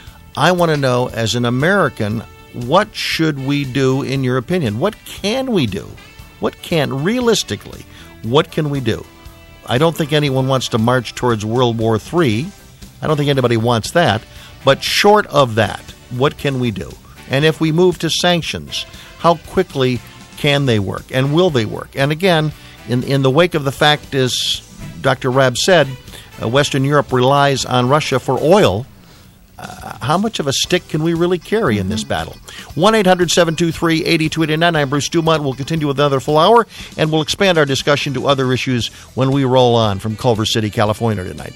I want to know, as an American, what should we do, in your opinion? What can we do? What can, realistically, what can we do? I don't think anyone wants to march towards World War Three. I don't think anybody wants that. But short of that, what can we do? And if we move to sanctions, how quickly can they work? And will they work? And again, in, in the wake of the fact, as Doctor Rabb said, uh, Western Europe relies on Russia for oil. Uh, how much of a stick can we really carry in this battle? one eight hundred seven two three eight two eight nine. I'm Bruce Dumont. We'll continue with another full hour, and we'll expand our discussion to other issues when we roll on from Culver City, California tonight.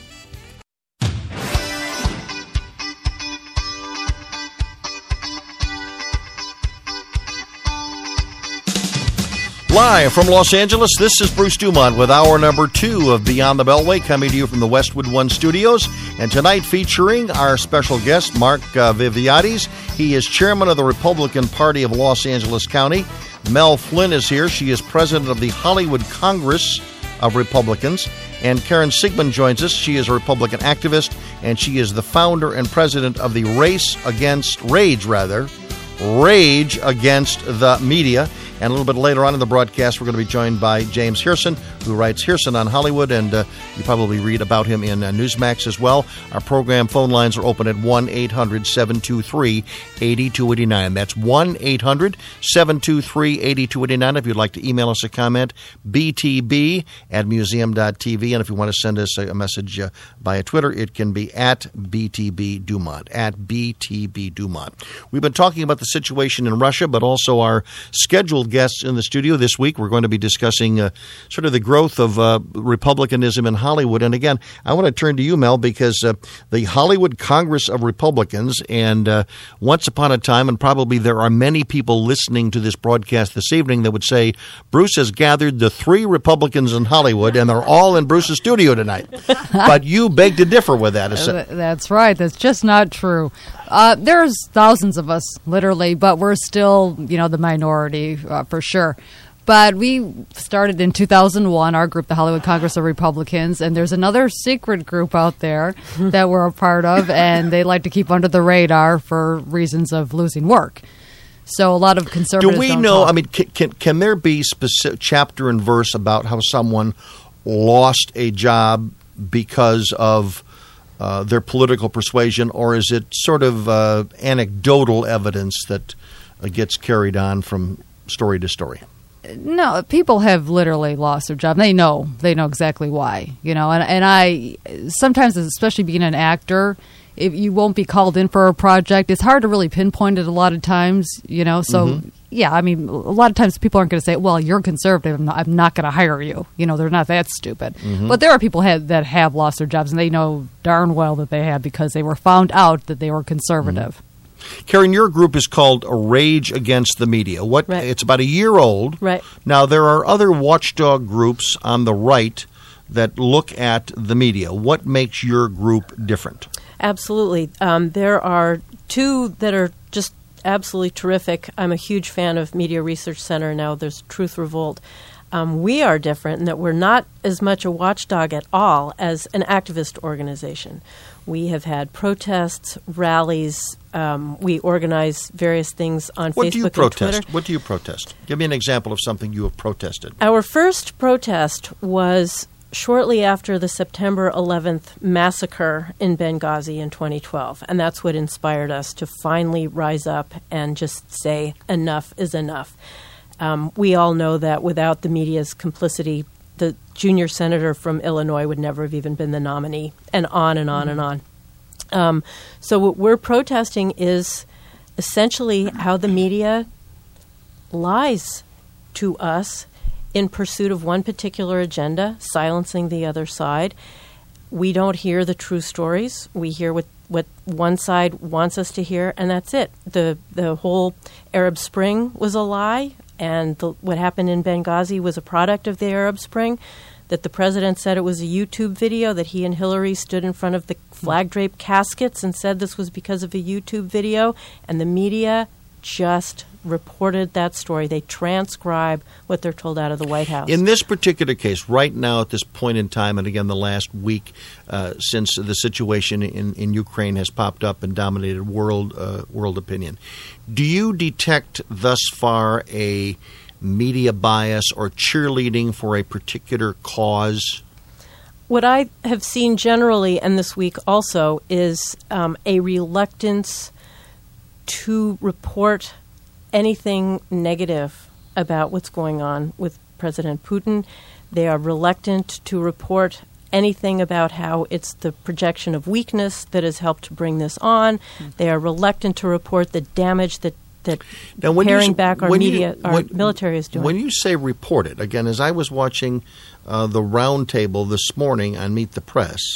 Live from Los Angeles, this is Bruce Dumont with hour number two of Beyond the Beltway, coming to you from the Westwood One Studios. And tonight featuring our special guest, Mark uh, Viviades. He is chairman of the Republican Party of Los Angeles County. Mel Flynn is here. She is president of the Hollywood Congress of Republicans. And Karen Sigmund joins us. She is a Republican activist, and she is the founder and president of the Race Against, Rage rather, Rage Against the Media. And a little bit later on in the broadcast, we're going to be joined by James Hirson, who writes Hirson on Hollywood, and uh, you probably read about him in uh, Newsmax as well. Our program phone lines are open at one eight hundred seven two three eight two eight nine. That's one eight hundred seven two three eight two eight nine. If you'd like to email us a comment, b t b at museum dot t v. And if you want to send us a, a message uh, via Twitter, it can be at b t b dumont, at b t b dumont. We've been talking about the situation in Russia, but also our scheduled guests in the studio this week. We're going to be discussing uh, sort of the growth of uh, Republicanism in Hollywood. And again, I want to turn to you, Mel, because uh, the Hollywood Congress of Republicans, and uh, once upon a time, and probably there are many people listening to this broadcast this evening that would say, Bruce has gathered the three Republicans in Hollywood, and they're all in Bruce's studio tonight. But you beg to differ with that.
That's right. That's just not true. Uh, there's thousands of us, literally, but we're still, you know, the minority uh, for sure. But we started in two thousand one, our group, the Hollywood Congress of Republicans, and there's another secret group out there that we're a part of, and they like to keep under the radar for reasons of losing work. So a lot of conservatives
Do we
don't
know,
talk.
I mean, can, can, can there be specific chapter and verse about how someone lost a job because of Uh, their political persuasion, or is it sort of uh, anecdotal evidence that uh, gets carried on from story to story?
No, people have literally lost their job. They know. They know exactly why. You know, and, and I sometimes, especially being an actor, if you won't be called in for a project, it's hard to really pinpoint it a lot of times, you know, so... Mm-hmm. Yeah, I mean, a lot of times people aren't going to say, well, you're conservative, I'm not, I'm not going to hire you. You know, they're not that stupid. Mm-hmm. But there are people have, that have lost their jobs, and they know darn well that they have because they were found out that they were conservative.
Mm-hmm. Karen, your group is called Rage Against the Media. What?
Right.
It's about a year old.
Right.
Now, there are other watchdog groups on the right that look at the media. What makes your group different?
Absolutely. Um, there are two that are just absolutely terrific. I'm a huge fan of Media Research Center now. There's Truth Revolt. Um, we are different in that we're not as much a watchdog at all as an activist organization. We have had protests, rallies. Um, we organize various things on
what
Facebook
do you
and
protest?
Twitter.
What do you protest? Give me an example of something you have protested.
Our first protest was shortly after the September eleventh massacre in Benghazi in twenty twelve. And that's what inspired us to finally rise up and just say enough is enough. Um, we all know that without the media's complicity, the junior senator from Illinois would never have even been the nominee, and on and on mm-hmm. and on. Um, so what we're protesting is essentially how the media lies to us in pursuit of one particular agenda, silencing the other side. We don't hear the true stories. We hear what, what one side wants us to hear, and that's it. The the whole Arab Spring was a lie, and the, what happened in Benghazi was a product of the Arab Spring, that the president said it was a YouTube video, that he and Hillary stood in front of the flag-draped caskets and said this was because of a YouTube video, and the media just reported that story. They transcribe what they're told out of the White House.
In this particular case, right now at this point in time, and again the last week uh, since the situation in, in Ukraine has popped up and dominated world uh, world opinion, do you detect thus far a media bias or cheerleading for a particular cause?
what I have seen generally, and this week also, is um, a reluctance to report anything negative about what's going on with President Putin. They are reluctant to report anything about how it's the projection of weakness that has helped to bring this on. Mm-hmm. They are reluctant to report the damage that that
now, when
paring
you,
back our
when
media,
you,
our
when,
military is doing.
When you say report it, again, as I was watching uh, the roundtable this morning on Meet the Press,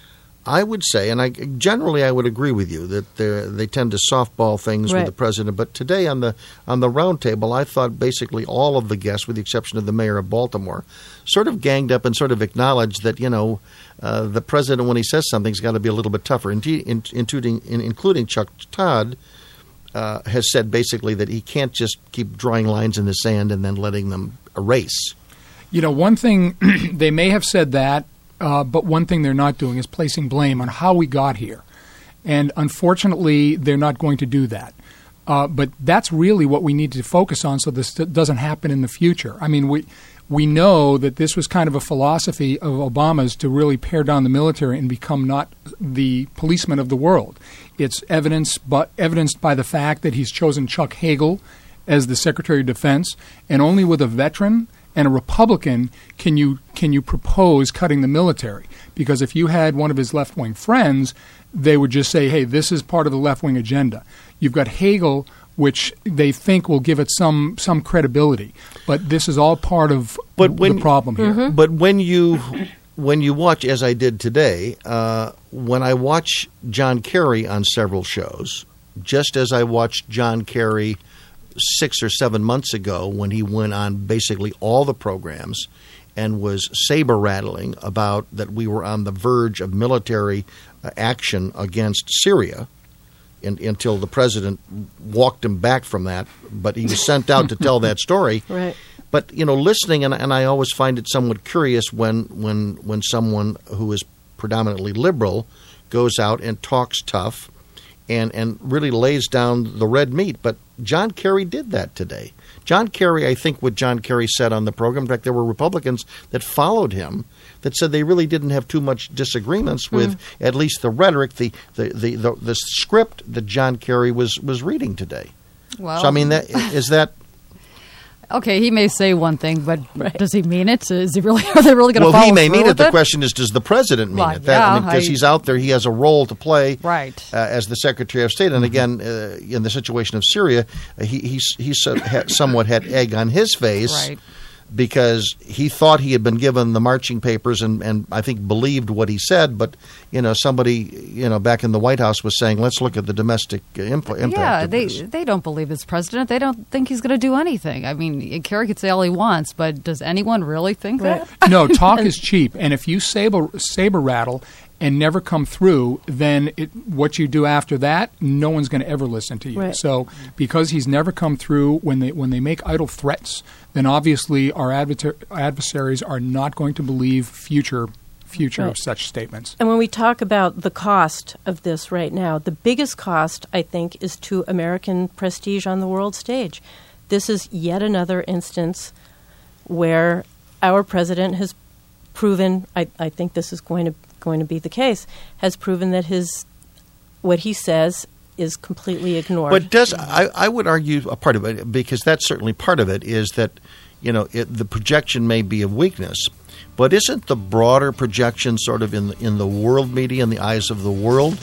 I would say, and I generally I would agree with you that they tend to softball things
right.
with the president. But today on the on the roundtable, I thought basically all of the guests, with the exception of the mayor of Baltimore, sort of ganged up and sort of acknowledged that you know uh, the president, when he says something's got to be a little bit tougher. Indeed, in, including in, including Chuck Todd. Uh, has said basically that he can't just keep drawing lines in the sand and then letting them erase.
You know, one thing, they may have said that, uh, but one thing they're not doing is placing blame on how we got here. And unfortunately, they're not going to do that. Uh, but that's really what we need to focus on so this doesn't happen in the future. I mean, we we know that this was kind of a philosophy of Obama's to really pare down the military and become not the policeman of the world. It's evidenced, but evidenced by the fact that he's chosen Chuck Hagel as the Secretary of Defense, and only with a veteran and a Republican can you can you propose cutting the military. Because if you had one of his left-wing friends, they would just say, hey, this is part of the left-wing agenda. You've got Hagel, which they think will give it some some credibility. But this is all part of
but when,
the problem here.
Mm-hmm. But when you when you watch, as I did today, uh, when I watch John Kerry on several shows, just as I watched John Kerry six or seven months ago when he went on basically all the programs and was saber-rattling about that we were on the verge of military uh, action against Syria, In, until the president walked him back from that, but he was sent out to tell that story.
Right.
But, you know, listening, and, and I always find it somewhat curious when, when, when someone who is predominantly liberal goes out and talks tough and, and really lays down the red meat. But John Kerry did that today. John Kerry, I think what John Kerry said on the program, in fact, there were Republicans that followed him that said they really didn't have too much disagreements with mm. at least the rhetoric, the the, the, the the script that John Kerry was, was reading today.
Well,
so, I mean, that, is that...
Okay, he may say one thing, but right. does he mean it? Is he really? Are they really going to
well,
follow
he may
through
mean it.
with
The
it?
question is, does the president mean
well,
it? That,
yeah,
I mean, because he's out there, he has a role to play,
right.
uh, as the Secretary of State. And again, uh, in the situation of Syria, uh, he he's, he's uh, had, somewhat had egg on his face.
Right.
Because he thought he had been given the marching papers and, and I think believed what he said. But, you know, somebody, you know, back in the White House was saying, let's look at the domestic imp- impact
yeah,
of
they,
this.
they don't believe his president. They don't think he's going to do anything. I mean, Kerry could say all he wants, but does anyone really think right.
that? No, talk is cheap. And if you saber, saber rattle and never come through, then it, what you do after that, no one's going to ever listen to you.
Right.
So because he's never come through, when they when they make idle threats, then obviously our adver- adversaries are not going to believe future future
right.
of such statements.
And when we talk about the cost of this right now, the biggest cost, I think, is to American prestige on the world stage. This is yet another instance where our president has proven, I, I think this is going to going to be the case, has proven that his what he says is completely ignored.
But does I, I would argue a part of it, because that's certainly part of it, is that, you know, it, the projection may be of weakness, but isn't the broader projection sort of in the, in the world media, in the eyes of the world?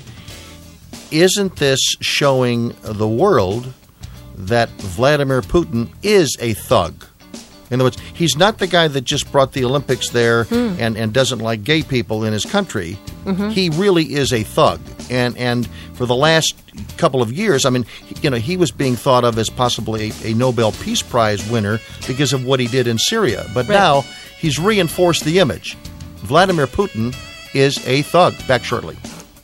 Isn't this showing the world that Vladimir Putin is a thug? In other words, he's not the guy that just brought the Olympics there mm. and, and doesn't like gay people in his country. Mm-hmm. He really is a thug. And and for the last couple of years, I mean, you know, he was being thought of as possibly a, a Nobel Peace Prize winner because of what he did in Syria. But right. now he's reinforced the image. Vladimir Putin is a thug. Back shortly.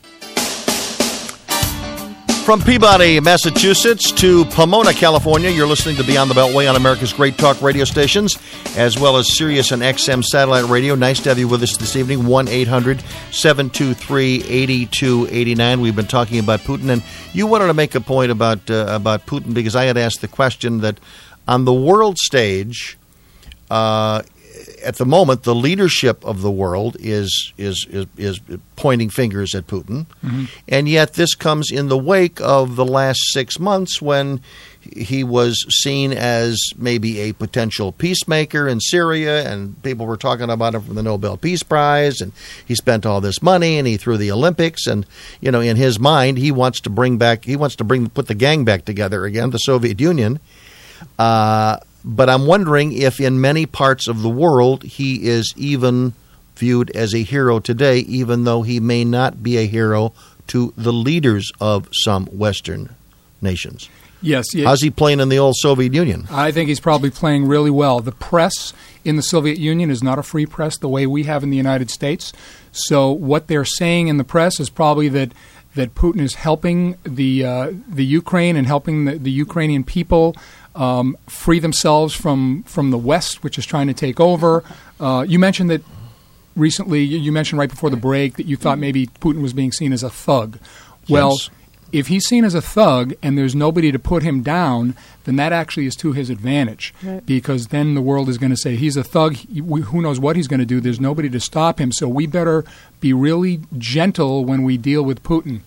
From Peabody, Massachusetts to Pomona, California, you're listening to Beyond the Beltway on America's Great Talk radio stations, as well as Sirius and X M satellite radio. Nice to have you with us this evening, one eight hundred seven two three eight two eight nine. We've been talking about Putin, and you wanted to make a point about, uh, about Putin because I had asked the question that on the world stage, uh, at the moment, the leadership of the world is is is, is pointing fingers at Putin, mm-hmm. and yet this comes in the wake of the last six months when he was seen as maybe a potential peacemaker in Syria, and people were talking about him for the Nobel Peace Prize, and he spent all this money, and he threw the Olympics, and you know, in his mind, he wants to bring back, he wants to bring put the gang back together again, the Soviet Union. Uh, but I'm wondering if in many parts of the world he is even viewed as a hero today, even though he may not be a hero to the leaders of some Western nations.
Yes. Yeah.
How's he playing in the old Soviet Union?
I think he's probably playing really well. The press in the Soviet Union is not a free press the way we have in the United States. So what they're saying in the press is probably that that Putin is helping the uh, the Ukraine and helping the, the Ukrainian people um, free themselves from, from the West, which is trying to take over. Uh, you mentioned that recently, you mentioned right before the break that you thought maybe Putin was being seen as a thug. Well, yes. If he's seen as a thug and there's nobody to put him down, then that actually is to his advantage, right. Because then the world is going to say he's a thug. He, who knows what he's going to do? There's nobody to stop him. So we better be really gentle when we deal with Putin.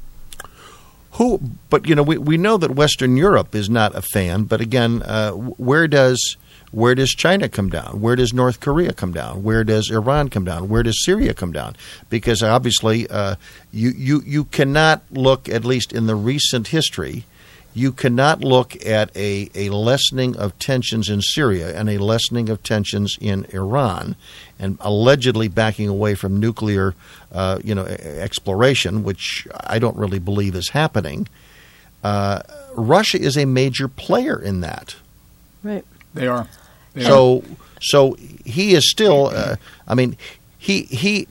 Who? But you know, we we know that Western Europe is not a fan. But again, uh, where does Where does China come down? Where does North Korea come down? Where does Iran come down? Where does Syria come down? Because obviously, uh, you, you you cannot look, at least in the recent history, you cannot look at a, a lessening of tensions in Syria and a lessening of tensions in Iran, and allegedly backing away from nuclear, uh, you know, exploration, which I don't really believe is happening. Uh, Russia is a major player in that.
Right.
They are. They
so,
are.
so he is still. Uh, I mean, he he.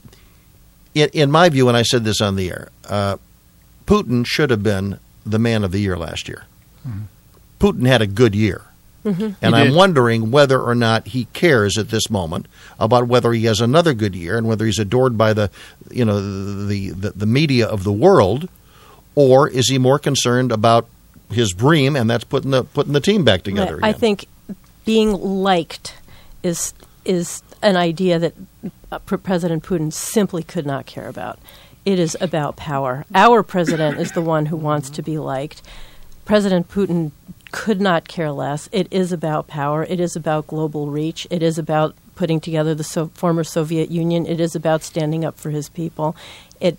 In, in my view, and I said this on the air, uh, Putin should have been the man of the year last year. Mm-hmm. Putin had a good year, mm-hmm. and I'm wondering whether or not he cares at this moment about whether he has another good year and whether he's adored by the, you know, the the, the media of the world, or is he more concerned about his dream, and that's putting the putting the team back together
I,
again.
I think being liked is is an idea that President Putin simply could not care about. It is about power. Our president is the one who wants to be liked. President Putin could not care less. It is about power. It is about global reach. It is about putting together the so- former Soviet Union. It is about standing up for his people. It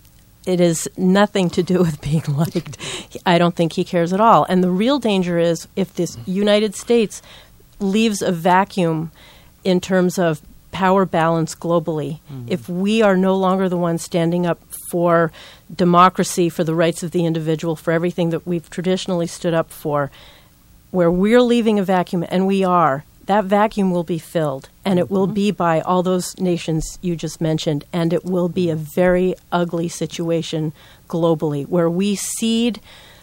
It is nothing to do with being liked. I don't think he cares at all. And the real danger is if this United States leaves a vacuum in terms of power balance globally, mm-hmm. if we are no longer the ones standing up for democracy, for the rights of the individual, for everything that we've traditionally stood up for, where we're leaving a vacuum, and we are, that vacuum will be filled, and it will be by all those nations you just mentioned, and it will be a very ugly situation globally, where we cede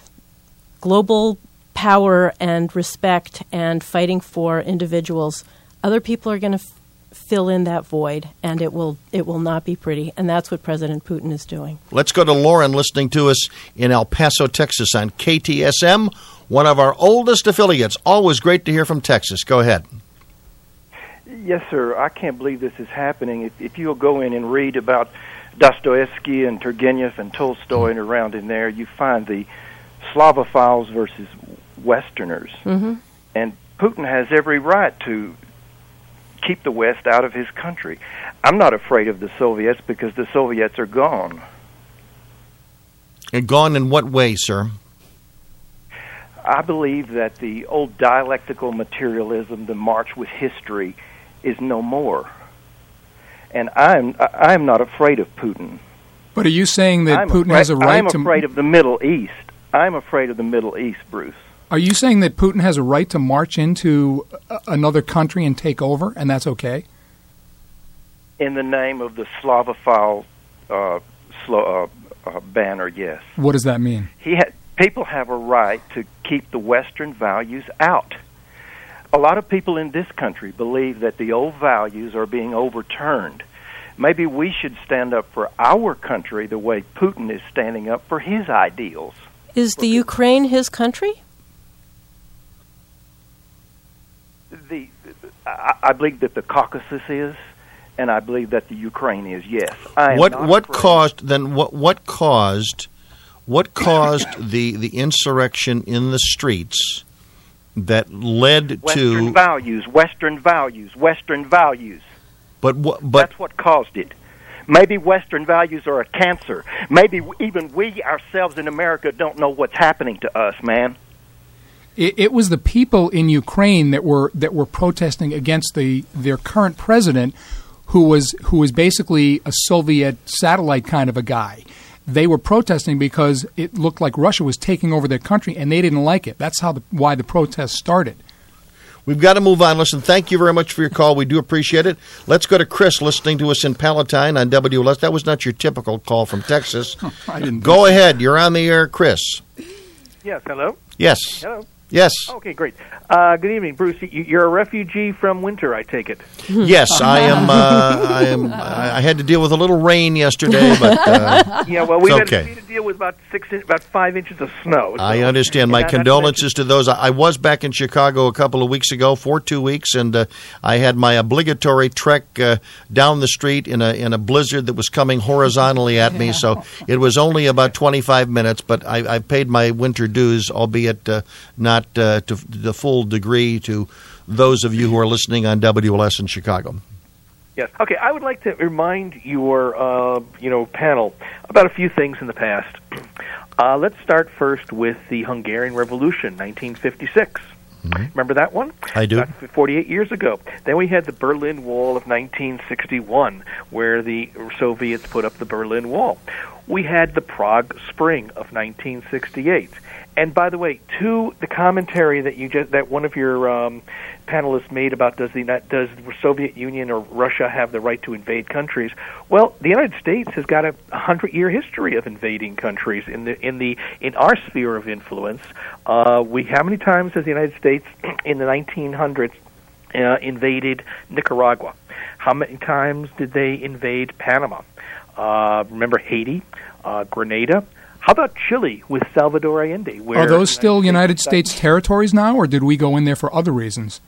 global power and respect and fighting for individuals. Other people are going to f- fill in that void, and it will it will not be pretty, and that's what President Putin is doing.
Let's go to Lauren, listening to us in El Paso, Texas, on K T S M, one of our oldest affiliates. Always great to hear from Texas. Go ahead.
Yes, sir. I can't believe this is happening. If, if you'll go in and read about Dostoevsky and Turgenev and Tolstoy and around in there, you find the Slavophiles versus Westerners. Mm-hmm. And Putin has every right to keep the West out of his country. I'm not afraid of the Soviets because the Soviets are gone.
And gone in what way, sir?
I believe that the old dialectical materialism, the march with history, is no more. And I'm I'm not afraid of Putin.
But are you saying that
I'm
Putin
afraid,
has a right
I'm
to...
I'm afraid of the Middle East. I'm afraid of the Middle East, Bruce.
Are you saying that Putin has a right to march into another country and take over, and that's okay?
In the name of the Slavophile uh, slo- uh, uh, banner, yes.
What does that mean?
He ha- people have a right to keep the Western values out. A lot of people in this country believe that the old values are being overturned. Maybe we should stand up for our country the way Putin is standing up for his ideals.
Is the Ukraine his country?
The I, I believe that the Caucasus is, and I believe that the Ukraine is. Yes. I am
what
not
what
afraid.
caused then? What what caused what caused the the insurrection in the streets that led
Western
to
values, Western values, Western values.
But what? But
That's what caused it. Maybe Western values are a cancer. Maybe even we ourselves in America don't know what's happening to us, man.
It, it was the people in Ukraine that were that were protesting against the their current president, who was who was basically a Soviet satellite kind of a guy. They were protesting because it looked like Russia was taking over their country, and they didn't like it. That's how the, why the protests started.
we've got to move on. Listen, thank you very much for your call. We do appreciate it. Let's go to Chris, listening to us in Palatine on W L S. That was not your typical call from Texas.
I didn't
Go ahead. You're on the air, Chris.
Yes, hello?
Yes.
Hello?
Yes.
Okay, great. Uh, good evening, Bruce. You- You're a refugee from winter, I take it.
Yes, I am. Uh, I am. I I had to deal with a little rain yesterday, but uh,
Yeah, well, we
it's
had,
okay.
we had to deal with about six, in- about five inches of snow. so-
I understand. My
and not- not to
condolences to those. I I was back in Chicago a couple of weeks ago for two weeks, and uh, I had my obligatory trek uh, down the street in a in a blizzard that was coming horizontally at me. So it was only about twenty-five minutes, but I, I paid my winter dues, albeit uh, not uh, to the full degree to those of you who are listening on W L S in Chicago.
Yes. Okay. I would like to remind your, uh, you know, panel about a few things in the past. Uh, let's start first with the Hungarian Revolution, nineteen fifty-six. Mm-hmm. Remember that one?
I do.
About forty-eight years ago. Then we had the Berlin Wall of nineteen sixty-one, where the Soviets put up the Berlin Wall. We had the Prague Spring of nineteen sixty-eight. And by the way, to the commentary that you just that one of your um, panelists made about does the does the Soviet Union or Russia have the right to invade countries? Well, the United States has got a hundred-year history of invading countries in the in the in our sphere of influence. Uh, we how many times has the United States in the nineteen hundreds uh, invaded Nicaragua? How many times did they invade Panama? Uh, remember Haiti, uh, Grenada. How about Chile with Salvador Allende? Where
Are those still United
States
States territories now, or did we go in there for other reasons?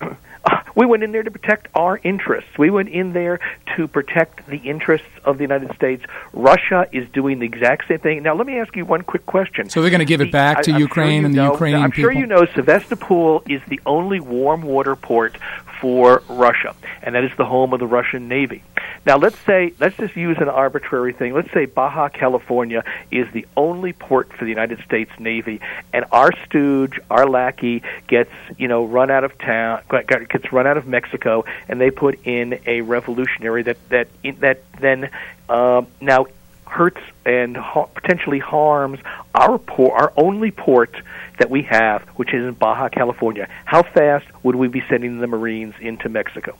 Uh, we went in there to protect our interests. We went in there to protect the interests of the United States. Russia is doing the exact same thing. Now, let me ask you one quick question.
So they're going to give it back to
I, I'm
Ukraine
sure
and the
know,
Ukrainian
I'm
people?
sure you know Sevastopol is the only warm water port for Russia, and that is the home of the Russian Navy. Now, let's say, let's just use an arbitrary thing. Let's say Baja California is the only port for the United States Navy, and our stooge, our lackey, gets, you know, run out of town, gets run out of Mexico, and they put in a revolutionary that that that then uh, now hurts and ha- potentially harms our port, our only port that we have, which is in Baja California. How fast would we be sending the Marines into Mexico?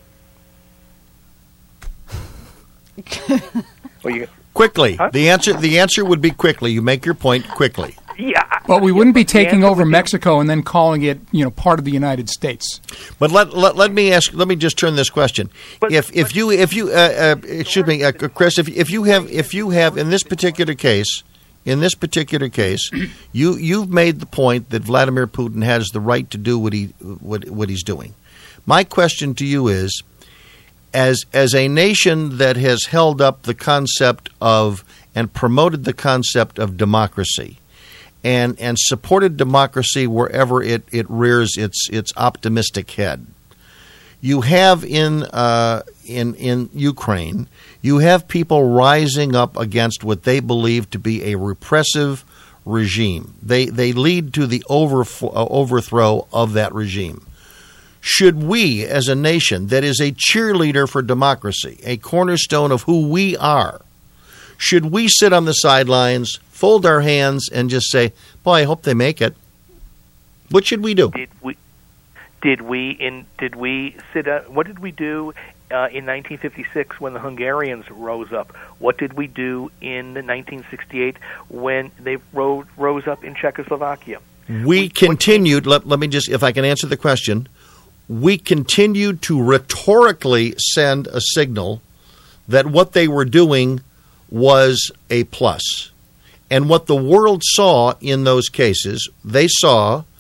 Well, you,
Quickly.
Huh?
The answer the answer would be quickly. You make your point quickly.
yeah,
But we wouldn't be
but the
taking
answer
over
would be-
Mexico and then calling it, you know, part of the United States.
But let, let let me ask. Let me just turn this question.
But-
if if you if you uh, uh, excuse me, uh, Chris, if if you have if you have in this particular case, in this particular case, you you've made the point that Vladimir Putin has the right to do what he what what he's doing. My question to you is, as as a nation that has held up the concept of and promoted the concept of democracy, and and supported democracy wherever it, it rears its its optimistic head. You have in uh, in in Ukraine, you have people rising up against what they believe to be a repressive regime. They they lead to the overflow, uh, overthrow of that regime. Should we, as a nation that is a cheerleader for democracy, a cornerstone of who we are, should we sit on the sidelines, fold our hands, and just say, boy, I hope they make it? What should we do?
Did we? Did we in? Did we sit? Uh, what did we do uh, in nineteen fifty-six when the Hungarians rose up? What did we do in nineteen sixty-eight when they ro- rose up in Czechoslovakia?
We continued, let, let me just, if I can answer the question, we continued to rhetorically send a signal that what they were doing was a plus. And what the world saw in those cases, they saw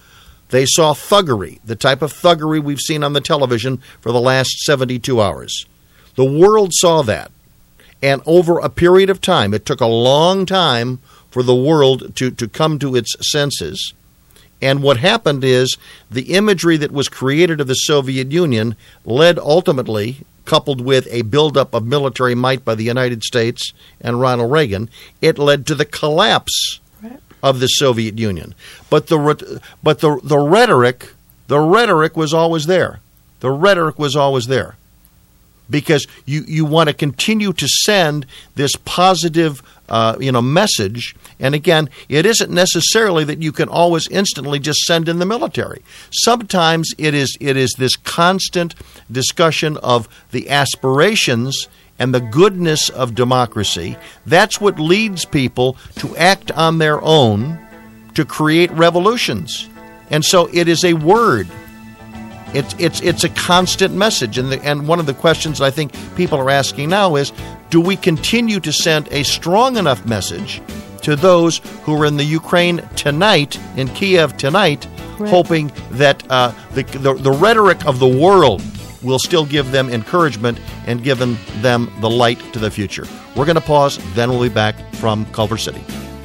They saw thuggery, the type of thuggery we've seen on the television for the last seventy-two hours. The world saw that. And over a period of time, it took a long time for the world to, to come to its senses. And what happened is the imagery that was created of the Soviet Union led ultimately, coupled with a buildup of military might by the United States and Ronald Reagan, it led to the collapse of the Soviet Union. But the but the the rhetoric, the rhetoric was always there. The rhetoric was always there. Because you, you want to continue to send this positive uh, you know, message. And again, it isn't necessarily that you can always instantly just send in the military. Sometimes it is it is this constant discussion of the aspirations and the goodness of democracy. That's what leads people to act on their own to create revolutions. And so it is a word. It's it's it's a constant message, and the, and one of the questions I think people are asking now is, do we continue to send a strong enough message to those who are in the Ukraine tonight, in Kiev tonight, right, hoping that uh, the, the the rhetoric of the world will still give them encouragement and given them the light to the future? We're going to pause, then we'll be back from Culver City.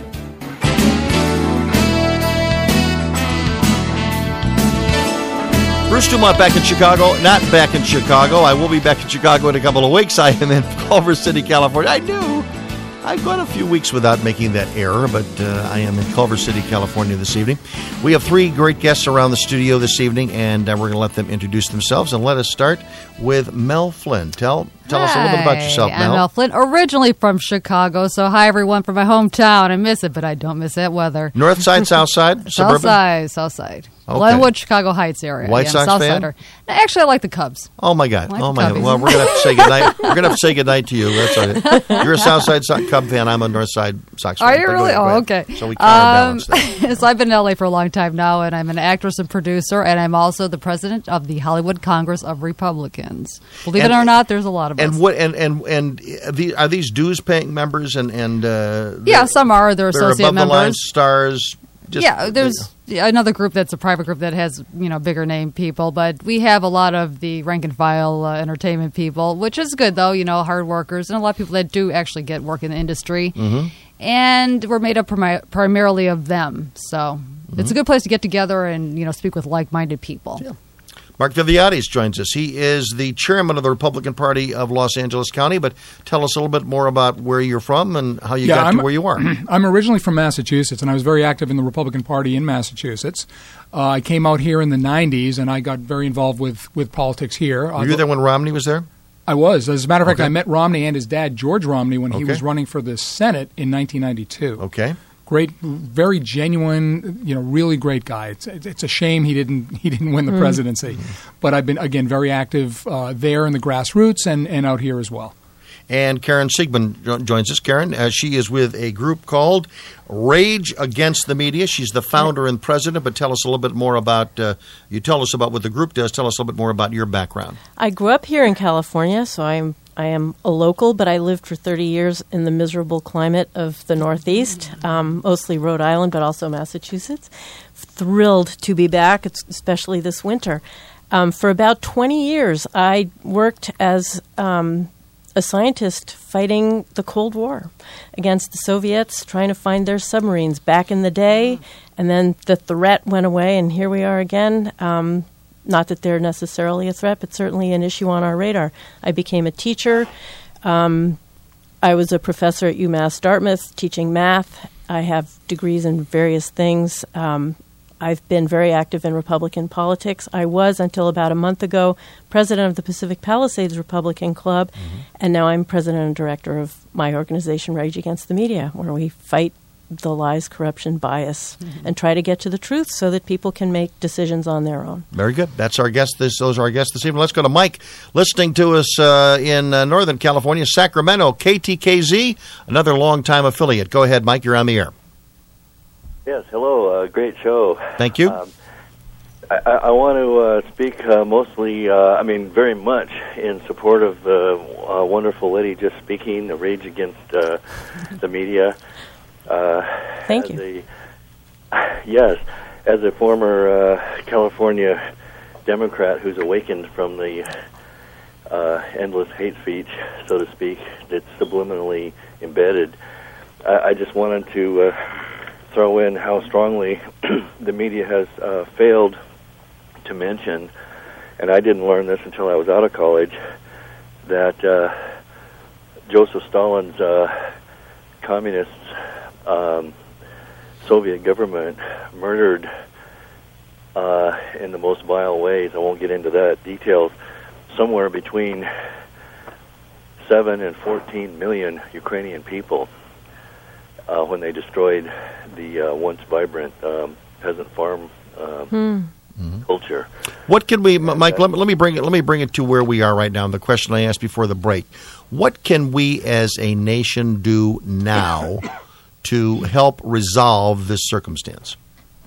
Bruce Dumont back in Chicago. Not back in Chicago. I will be back in Chicago in a couple of weeks. I am in Culver City, California. I knew. I've gone a few weeks without making that error, but uh, I am in Culver City, California this evening. We have three great guests around the studio this evening, and uh, we're going to let them introduce themselves. And let us start with Mel Flynn. Tell tell
hi,
us a little bit about yourself, Mel.
I'm Mel Flynn, originally from Chicago. So hi, everyone, from my hometown. I miss it, but I don't miss that weather.
North side, south side,
suburban?
South
side, south side.
Okay.
Glenwood, Chicago Heights area.
White
yeah,
Sox
South
fan?
Sider. Actually, I like the Cubs.
Oh my God!
Like
oh my God!
Cubbies.
Well, we're gonna have to say goodnight. We're gonna have to say goodnight to you. That's all right. You're a South Side Sox Cub fan. I'm a North Side Sox fan.
Are you really? Oh, okay.
So we counterbalance
um,
that.
So I've been in L A for a long time now, and I'm an actress and producer, and I'm also the president of the Hollywood Congress of Republicans. Believe
And-
it or not, there's a lot of
And
us.
what? And and and the, are these dues-paying members? And and uh,
Yeah, some are. They're
they're
associate
above the line
members.
stars. Just,
yeah, there's another group that's a private group that has, you know, bigger name people, but we have a lot of the rank and file uh, entertainment people, which is good though, you know, hard workers, and a lot of people that do actually get work in the industry.
Mm-hmm.
And we're made up primi- primarily of them, so mm-hmm. it's a good place to get together and, you know, speak with like-minded people.
Yeah. Mark Viviatis joins us. He is the chairman of the Republican Party of Los Angeles County. But tell us a little bit more about where you're from and how you
Yeah,
got
I'm,
to where you are.
I'm originally from Massachusetts, and I was very active in the Republican Party in Massachusetts. Uh, I came out here in the nineties, and I got very involved with, with politics here.
Were you there when Romney was there?
I was. As a matter of fact,
Okay.
I met Romney and his dad, George Romney, when he
Okay.
was running for the Senate in nineteen ninety-two.
Okay.
Great, very genuine, you know, really great guy. It's it's a shame he didn't he didn't win the
Mm.
presidency, but I've been again very active uh, there in the grassroots and, and out here as well.
And Karen Siegman jo- joins us. Karen, uh, she is with a group called Rage Against the Media. She's the founder and president. But tell us a little bit more about. Uh, you tell us about what the group does. Tell us a little bit more about your background.
I grew up here in California, so I'm I am a local, but I lived for thirty years in the miserable climate of the Northeast, um, mostly Rhode Island, but also Massachusetts. Thrilled to be back, especially this winter. Um, for about twenty years, I worked as um, a scientist fighting the Cold War against the Soviets, trying to find their submarines back in the day, and then the threat went away, and here we are again. Um, Not that they're necessarily a threat, but certainly an issue on our radar. I became a teacher. Um, I was a professor at UMass Dartmouth teaching math. I have degrees in various things. Um, I've been very active in Republican politics. I was, until about a month ago, president of the Pacific Palisades Republican Club, mm-hmm. and now I'm president and director of my organization, Rage Against the Media, where we fight the lies, corruption, bias, mm-hmm. and try to get to the truth so that people can make decisions on their own.
Very good. That's our guest. This, those are our guests this evening. Let's go to Mike, listening to us uh, in uh, Northern California, Sacramento, K T K Z, another longtime affiliate. Go ahead, Mike. You're on the air.
Yes, hello. Uh, great show.
Thank you.
Um, I, I want to uh, speak uh, mostly, uh, I mean, very much in support of the uh, wonderful lady just speaking, the Rage Against uh, the Media. Uh,
Thank you.
The, yes. as a former uh, California Democrat who's awakened from the uh, endless hate speech, so to speak, that's subliminally embedded, I, I just wanted to uh, throw in how strongly the media has uh, failed to mention, and I didn't learn this until I was out of college, that uh, Joseph Stalin's uh, communist um, Soviet government murdered uh, in the most vile ways, I won't get into that details, somewhere between seven and fourteen million Ukrainian people uh, when they destroyed the uh, once vibrant um, peasant farm um,
hmm.
Mm-hmm.
culture.
What can we, Mike? Let me, let me bring it. Let me bring it to where we are right now. The question I asked before the break: what can we, as a nation, do now to help resolve this circumstance?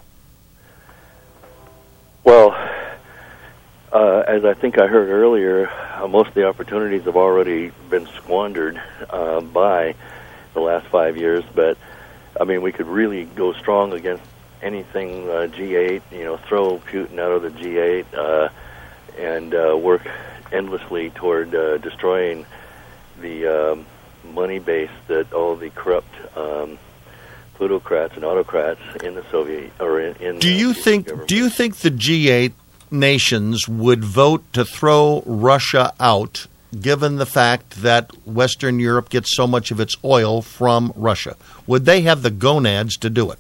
Well, uh, as I think I heard earlier, uh, most of the opportunities have already been squandered uh, by the last five years. But I mean, we could really go strong against anything uh, G eight, you know, throw Putin out of the G eight uh, and uh, work endlessly toward uh, destroying the um, money base that all the corrupt um, plutocrats and autocrats in the Soviet or in, in
do you think government. Do you think the G eight nations would vote to throw Russia out, given the fact that Western Europe gets so much of its oil from Russia? Would they have the gonads to do it?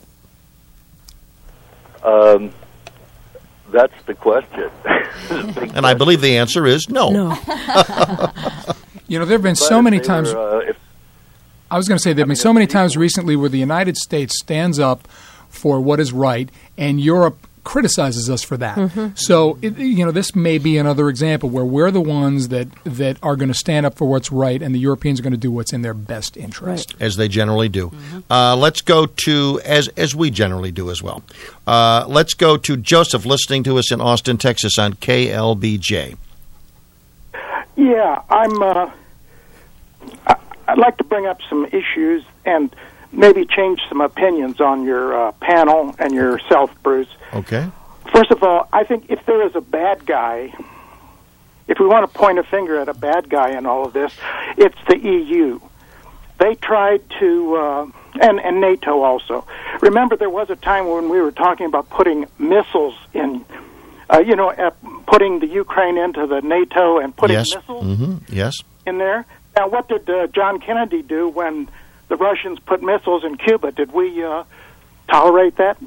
Um, that's the question.
And I believe the answer is no.
No.
You know, there have been
But
so many
were,
times.
Uh, if,
I was going to say there have been so many times recently where the United States stands up for what is right, and Europe criticizes us for that.
Mm-hmm.
So, it, you know, this may be another example where we're the ones that, that are going to stand up for what's right, and the Europeans are going to do what's in their best interest.
Right.
As they generally do. Mm-hmm. Uh, let's go to, as as we generally do as well, uh, let's go to Joseph, listening to us in Austin, Texas on K L B J.
Yeah, I'm, uh, I, I'd like to bring up some issues and maybe change some opinions on your uh, panel and yourself, Bruce.
Okay.
First of all, I think if there is a bad guy, if we want to point a finger at a bad guy in all of this, it's the E U. They tried to, uh, and, and NATO also. Remember, there was a time when we were talking about putting missiles in, uh, you know, uh, putting the Ukraine into the NATO and putting
yes.
missiles
mm-hmm. yes.
in there. Now, what did uh, John Kennedy do when the Russians put missiles in Cuba? Did we uh, tolerate that?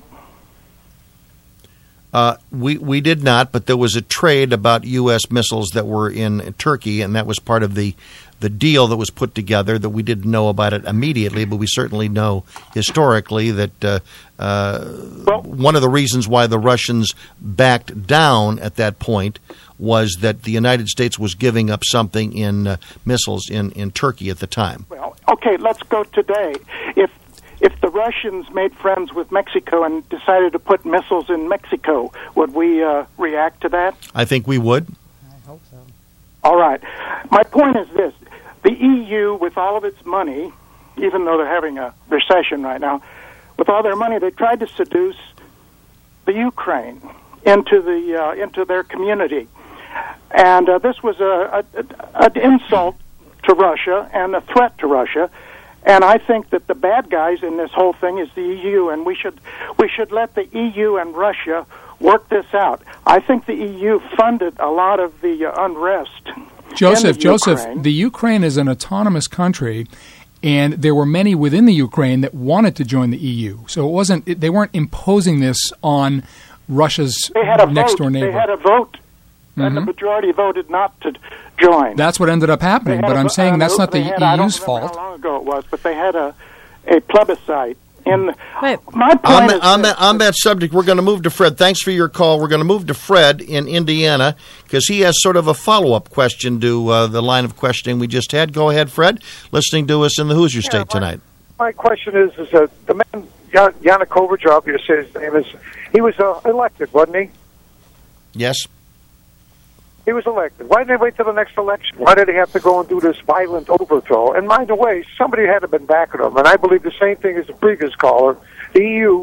Uh, we we did not, but there was a trade about U S missiles that were in Turkey, and that was part of the the deal that was put together. That we didn't know about it immediately, but we certainly know historically that uh, uh, well, one of the reasons why the Russians backed down at that point was that the United States was giving up something in uh, missiles in, in Turkey at the time.
Well, okay, let's go today. If If the Russians made friends with Mexico and decided to put missiles in Mexico, would we uh, react to that?
I think we would.
I hope so.
All right. My point is this. The E U, with all of its money, even though they're having a recession right now, with all their money, they tried to seduce the Ukraine into the uh, into their community. And uh, this was a, a, an insult to Russia and a threat to Russia. And I think that the bad guys in this whole thing is the E U, and we should we should let the E U and Russia work this out. I think the E U funded a lot of the uh, unrest.
Joseph,
in the
Joseph,
Ukraine.
the Ukraine is an autonomous country, and there were many within the Ukraine that wanted to join the E U. So it wasn't it, they weren't imposing this on Russia's
They had a
next
vote.
door neighbor.
They had a vote,
mm-hmm.
and the majority voted not to join.
That's what ended up happening. But
i
I'm saying that's not the
had,
E U's
I don't
fault.
How long ago it was, but they had a a plebiscite. In
Wait.
my point
On,
is
the, on,
this,
that, on that subject, we're going to move to Fred. Thanks for your call. We're going to move to Fred in Indiana because he has sort of a follow-up question to uh, the line of questioning we just had. Go ahead, Fred, listening to us in the Hoosier
Yeah,
State
my,
tonight.
My question is, is uh, the man, Yan- Yanukovych, I'll just say his name is, he was uh, elected, wasn't he?
Yes.
He was elected. Why did they wait till the next election? Why did he have to go and do this violent overthrow? And mind the way, somebody had to have been backing him. And I believe the same thing as the previous caller. The E U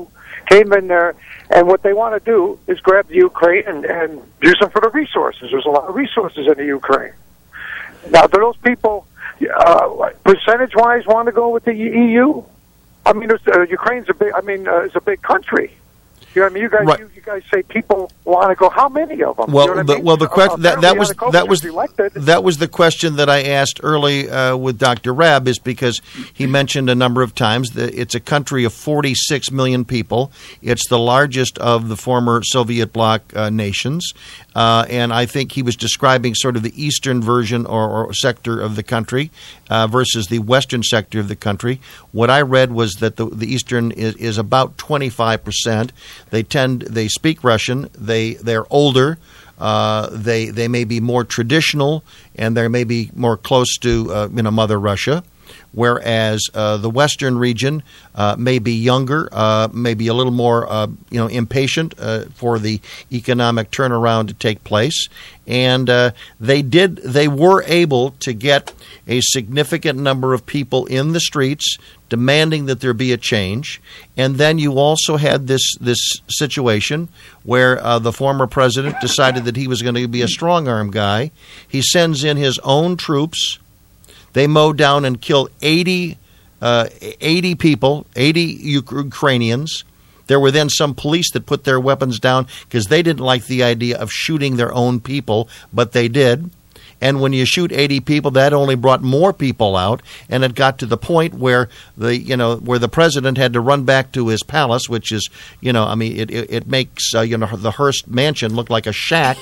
came in there, and what they want to do is grab the Ukraine and, and use them for the resources. There's a lot of resources in the Ukraine. Now, do those people, uh, percentage-wise, want to go with the E U? I mean, uh, Ukraine's a big. I mean, uh, it's a big country. You know what I mean? You guys,
right.
you, you guys say people want to go. How many of them?
Well,
you know what
the,
I mean?
well, the question
uh,
that, that was that was
elected.
that was the question that I asked early uh, with Doctor Rabb, is because he mentioned a number of times that it's a country of forty-six million people. It's the largest of the former Soviet bloc uh, nations, uh, and I think he was describing sort of the eastern version or, or sector of the country uh, versus the western sector of the country. What I read was that the, the eastern is, is about twenty-five percent. They tend, they speak Russian. They they're older. Uh, they they may be more traditional, and they may be more close to uh, you know Mother Russia. Whereas uh, the western region uh, may be younger, uh, may be a little more uh, you know impatient uh, for the economic turnaround to take place, and uh, they did they were able to get a significant number of people in the streets demanding that there be a change. And then you also had this this situation where uh, the former president decided that he was going to be a strong-arm guy. He sends in his own troops. They mow down and kill eighty, uh, eighty people, eighty Ukrainians. There were then some police that put their weapons down because they didn't like the idea of shooting their own people, but they did. And when you shoot eighty people, that only brought more people out, and it got to the point where the you know where the president had to run back to his palace, which is you know I mean it it, it makes uh, you know the Hearst mansion look like a shack.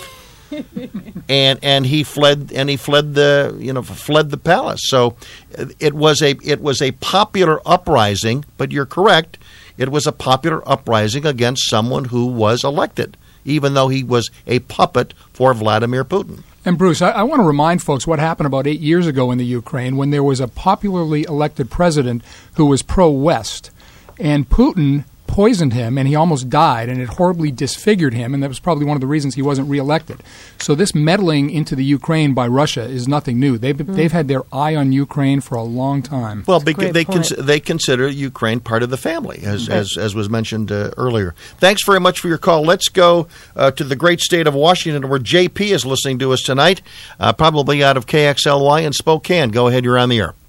and and he fled and he fled the you know fled the palace. So it was a it was a popular uprising. But you're correct, it was a popular uprising against someone who was elected, even though he was a puppet for Vladimir Putin.
And Bruce, I, I want to remind folks what happened about eight years ago in the Ukraine when there was a popularly elected president who was pro-West, and Putin poisoned him, and he almost died, and it horribly disfigured him, and that was probably one of the reasons he wasn't reelected. So this meddling into the Ukraine by Russia is nothing new. They've mm. they've had their eye on Ukraine for a long time.
Well, because they cons- they consider Ukraine part of the family, as right. as, as was mentioned uh, earlier. Thanks very much for your call. Let's go uh, to the great state of Washington, where J P is listening to us tonight, uh, probably out of K X L Y in Spokane. Go ahead, you're on the air.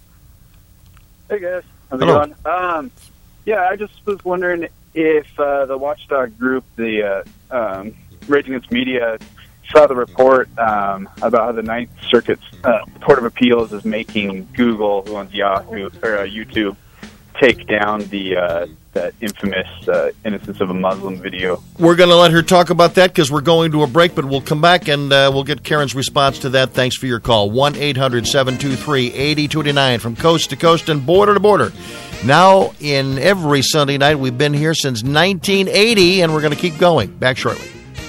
Hey guys, how's
Hello.
it going? Um, Yeah, I just was wondering if uh, the watchdog group, the uh, um, Rage Against Media, saw the report um, about how the Ninth Circuit uh, Court of Appeals is making Google, who owns Yahoo or uh, YouTube, take down the uh, that infamous uh, Innocence of a Muslim video.
We're going to let her talk about that because we're going to a break, but we'll come back and uh, we'll get Karen's response to that. Thanks for your call. one eight hundred seven two three eight zero two nine from coast to coast and border to border. Now, in every Sunday night, we've been here since nineteen eighty, and we're going to keep going. Back shortly.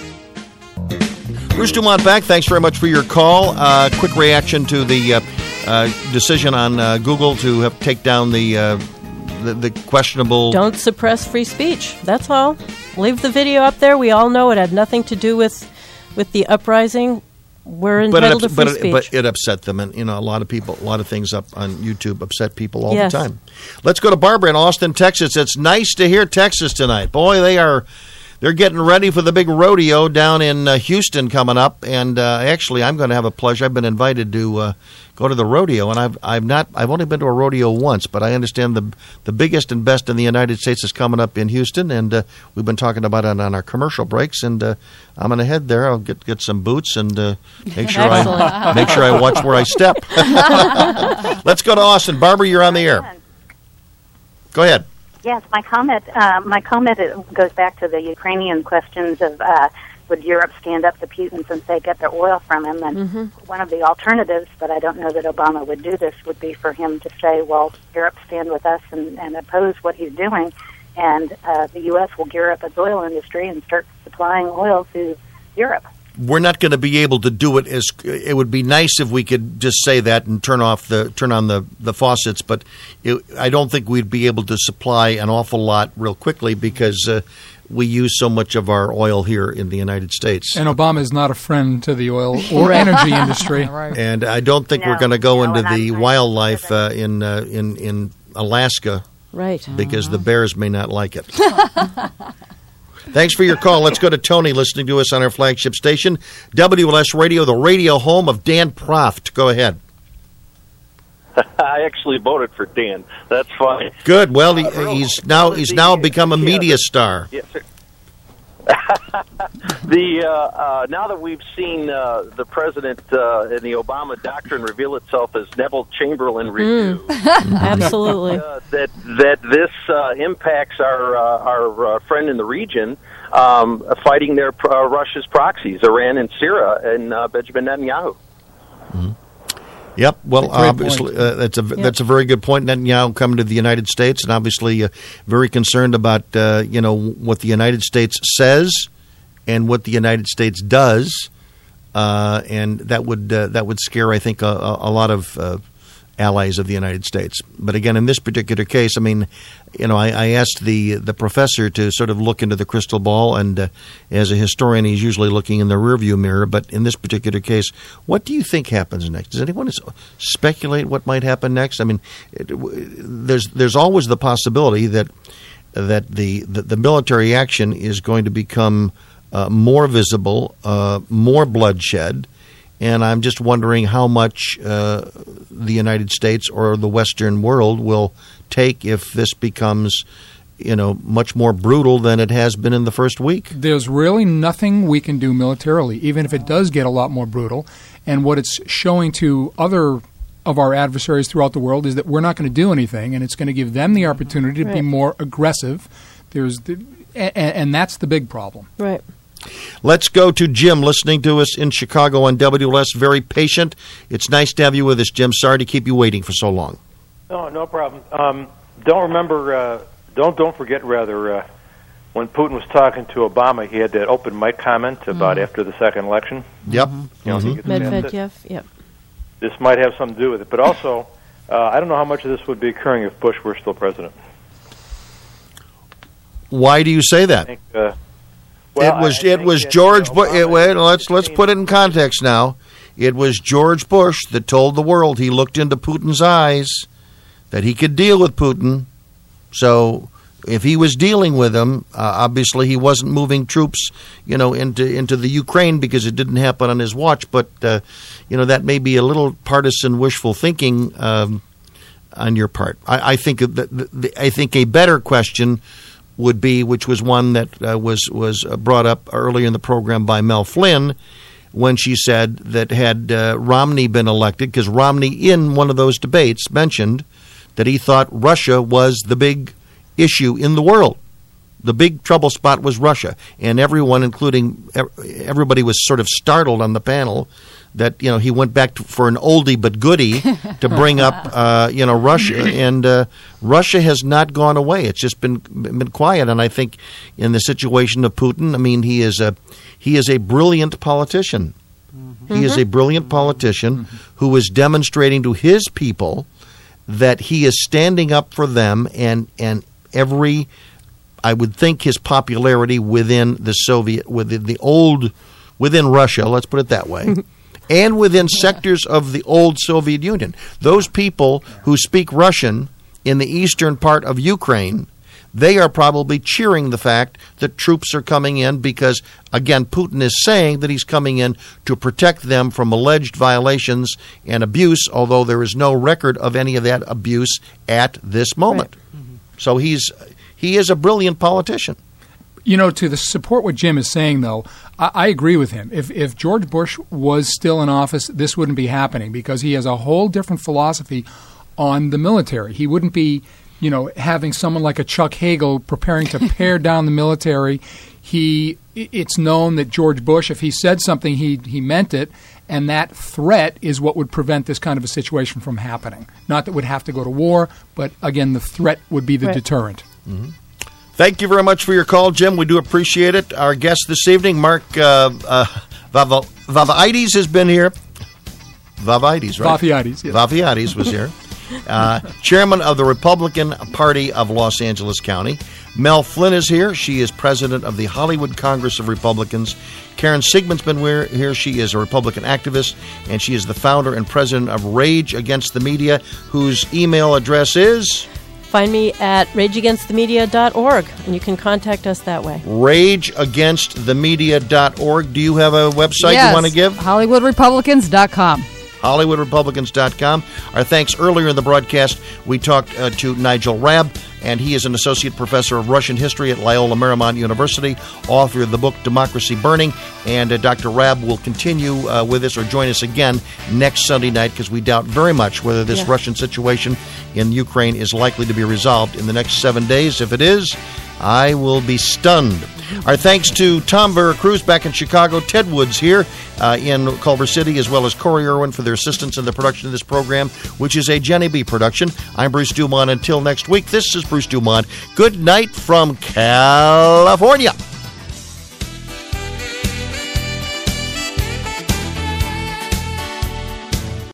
Bruce Dumont back. Thanks very much for your call. Uh, quick reaction to the uh, uh, decision on uh, Google to have take down the, uh, the the questionable...
Don't suppress free speech. That's all. Leave the video up there. We all know it had nothing to do with with the uprising. We're entitled
but it,
to free
but
speech.
It, but it upset them, and you know a lot of people, a lot of things up on YouTube upset people all
yes.
the time. Let's go to Barbara in Austin, Texas. It's nice to hear Texas tonight. Boy, they are they're getting ready for the big rodeo down in uh, Houston coming up. And uh, actually, I'm going to have a pleasure. I've been invited to uh, go to the rodeo, and I've I've not I've only been to a rodeo once, but I understand the the biggest and best in the United States is coming up in Houston, and uh, we've been talking about it on our commercial breaks. And uh, I'm going to head there. I'll get get some boots and uh, make sure I make sure I watch where I step. Let's go to Austin. Barbara, you're on the air. Go ahead.
Yes, my comment. Uh, my comment goes back to the Ukrainian questions of uh, would Europe stand up to Putin since they get their oil from him? And mm-hmm. one of the alternatives, but I don't know that Obama would do this, would be for him to say, "Well, Europe stand with us and, and oppose what he's doing, and uh, the U S will gear up its oil industry and start supplying oil to Europe."
We're not going to be able to do it. As it would be nice if we could just say that and turn off the turn on the, the faucets, but it, I don't think we'd be able to supply an awful lot real quickly because uh, we use so much of our oil here in the United States.
And Obama is not a friend to the oil or energy industry.
Right. And I don't think
no,
we're going to go
no,
into the
I'm,
wildlife uh, in uh, in in Alaska
Right.
Because the Bears may not like it. Thanks for your call. Let's go to Tony listening to us on our flagship station, W L S Radio, the radio home of Dan Proft. Go ahead.
I actually voted for Dan. That's funny.
Good. Well, he, he's now he's now become a media star.
Yes, sir. the uh, uh, now that we've seen uh, the president uh, and the Obama doctrine reveal itself as Neville Chamberlain review,
mm. absolutely,
uh, that that this uh, impacts our uh, our uh, friend in the region um, fighting their uh, Russia's proxies, Iran and Syria, and uh, Benjamin Netanyahu.
Mm-hmm. Yep. Well, obviously, uh, that's a yep. that's a very good point. Netanyahu coming to the United States, and obviously uh, very concerned about uh, you know what the United States says and what the United States does, uh, and that would uh, that would scare, I think, a, a lot of uh, allies of the United States. But again, in this particular case, I mean, you know, I, I asked the the professor to sort of look into the crystal ball, and uh, as a historian, he's usually looking in the rearview mirror. But in this particular case, what do you think happens next? Does anyone speculate what might happen next? I mean, it, there's there's always the possibility that that the the, the military action is going to become uh, more visible, uh, more bloodshed. And I'm just wondering how much uh, the United States or the Western world will take if this becomes, you know, much more brutal than it has been in the first week.
There's really nothing we can do militarily, even if it does get a lot more brutal. And what it's showing to other of our adversaries throughout the world is that we're not going to do anything, and it's going to give them the opportunity to
right.
be more aggressive. There's the, and, and that's the big problem.
Right.
Let's go to Jim listening to us in Chicago on W L S. Very patient. It's nice to have you with us, Jim. Sorry to keep you waiting for so long.
No, no problem. Um, don't remember, uh, don't don't forget, rather, uh, when Putin was talking to Obama, he had that open mic comment about mm-hmm. after the second election.
Yep.
You know,
mm-hmm.
Medvedev, yep.
This might have something to do with it. But also, uh, I don't know how much of this would be occurring if Bush were still president.
Why do you say that?
I think, uh, Well,
it was
I, I
it was George Bush. Wait, let's let's put it in context now. It was George Bush that told the world, he looked into Putin's eyes, that he could deal with Putin. So if he was dealing with him, uh, obviously he wasn't moving troops, you know, into into the Ukraine because it didn't happen on his watch. But uh, you know, that may be a little partisan wishful thinking um, on your part. I, I think that the, the, I think a better question would be, which was one that uh, was was brought up earlier in the program by Mel Flynn, when she said that had uh, Romney been elected, because Romney in one of those debates mentioned that he thought Russia was the big issue in the world. The big trouble spot was Russia, and everyone, including everybody, was sort of startled on the panel that, you know, he went back to, for an oldie but goodie to bring up, uh, you know, Russia. And uh, Russia has not gone away. It's just been been quiet. And I think in the situation of Putin, I mean, he is a he is a brilliant politician. Mm-hmm. He is a brilliant politician mm-hmm. who is demonstrating to his people that he is standing up for them, and and every, I would think, his popularity within the Soviet, within the old, within Russia, let's put it that way. And within sectors of the old Soviet Union. Those people who speak Russian in the eastern part of Ukraine, they are probably cheering the fact that troops are coming in because, again, Putin is saying that he's coming in to protect them from alleged violations and abuse, although there is no record of any of that abuse at this moment. Right. Mm-hmm. So he's he is a brilliant politician.
You know, to the support what Jim is saying, though, I, I agree with him. If if George Bush was still in office, this wouldn't be happening because he has a whole different philosophy on the military. He wouldn't be, you know, having someone like a Chuck Hagel preparing to pare down the military. He, it's known that George Bush, if he said something, he he meant it, and that threat is what would prevent this kind of a situation from happening. Not that we'd have to go to war, but again, the threat would be the right. deterrent.
Mm-hmm. Thank you very much for your call, Jim. We do appreciate it. Our guest this evening, Mark uh, uh, Vavaides, has been here. Vavaides, right?
Vafiades, yes.
Vafiades was here. Uh, chairman of the Republican Party of Los Angeles County. Mel Flynn is here. She is president of the Hollywood Congress of Republicans. Karen Sigmund's been here. She is a Republican activist, and she is the founder and president of Rage Against the Media, whose email address is
find me at rage against the media dot org, and you can contact us that way.
rage against the media dot org. Do you have a website
yes,
you want to give?
Hollywood Republicans dot com.
Hollywood Republicans dot com. Our thanks earlier in the broadcast. We talked uh, to Nigel Rabb, and he is an associate professor of Russian history at Loyola Marymount University, author of the book Democracy Burning. And uh, Doctor Rabb will continue uh, with us or join us again next Sunday night, because we doubt very much whether this
yeah.
Russian situation in Ukraine is likely to be resolved in the next seven days. If it is, I will be stunned. Our thanks to Tom Veracruz back in Chicago, Ted Woods here uh, in Culver City, as well as Corey Irwin for their assistance in the production of this program, which is a Jenny B production. I'm Bruce Dumont. Until next week, this is Bruce Dumont. Good night from California.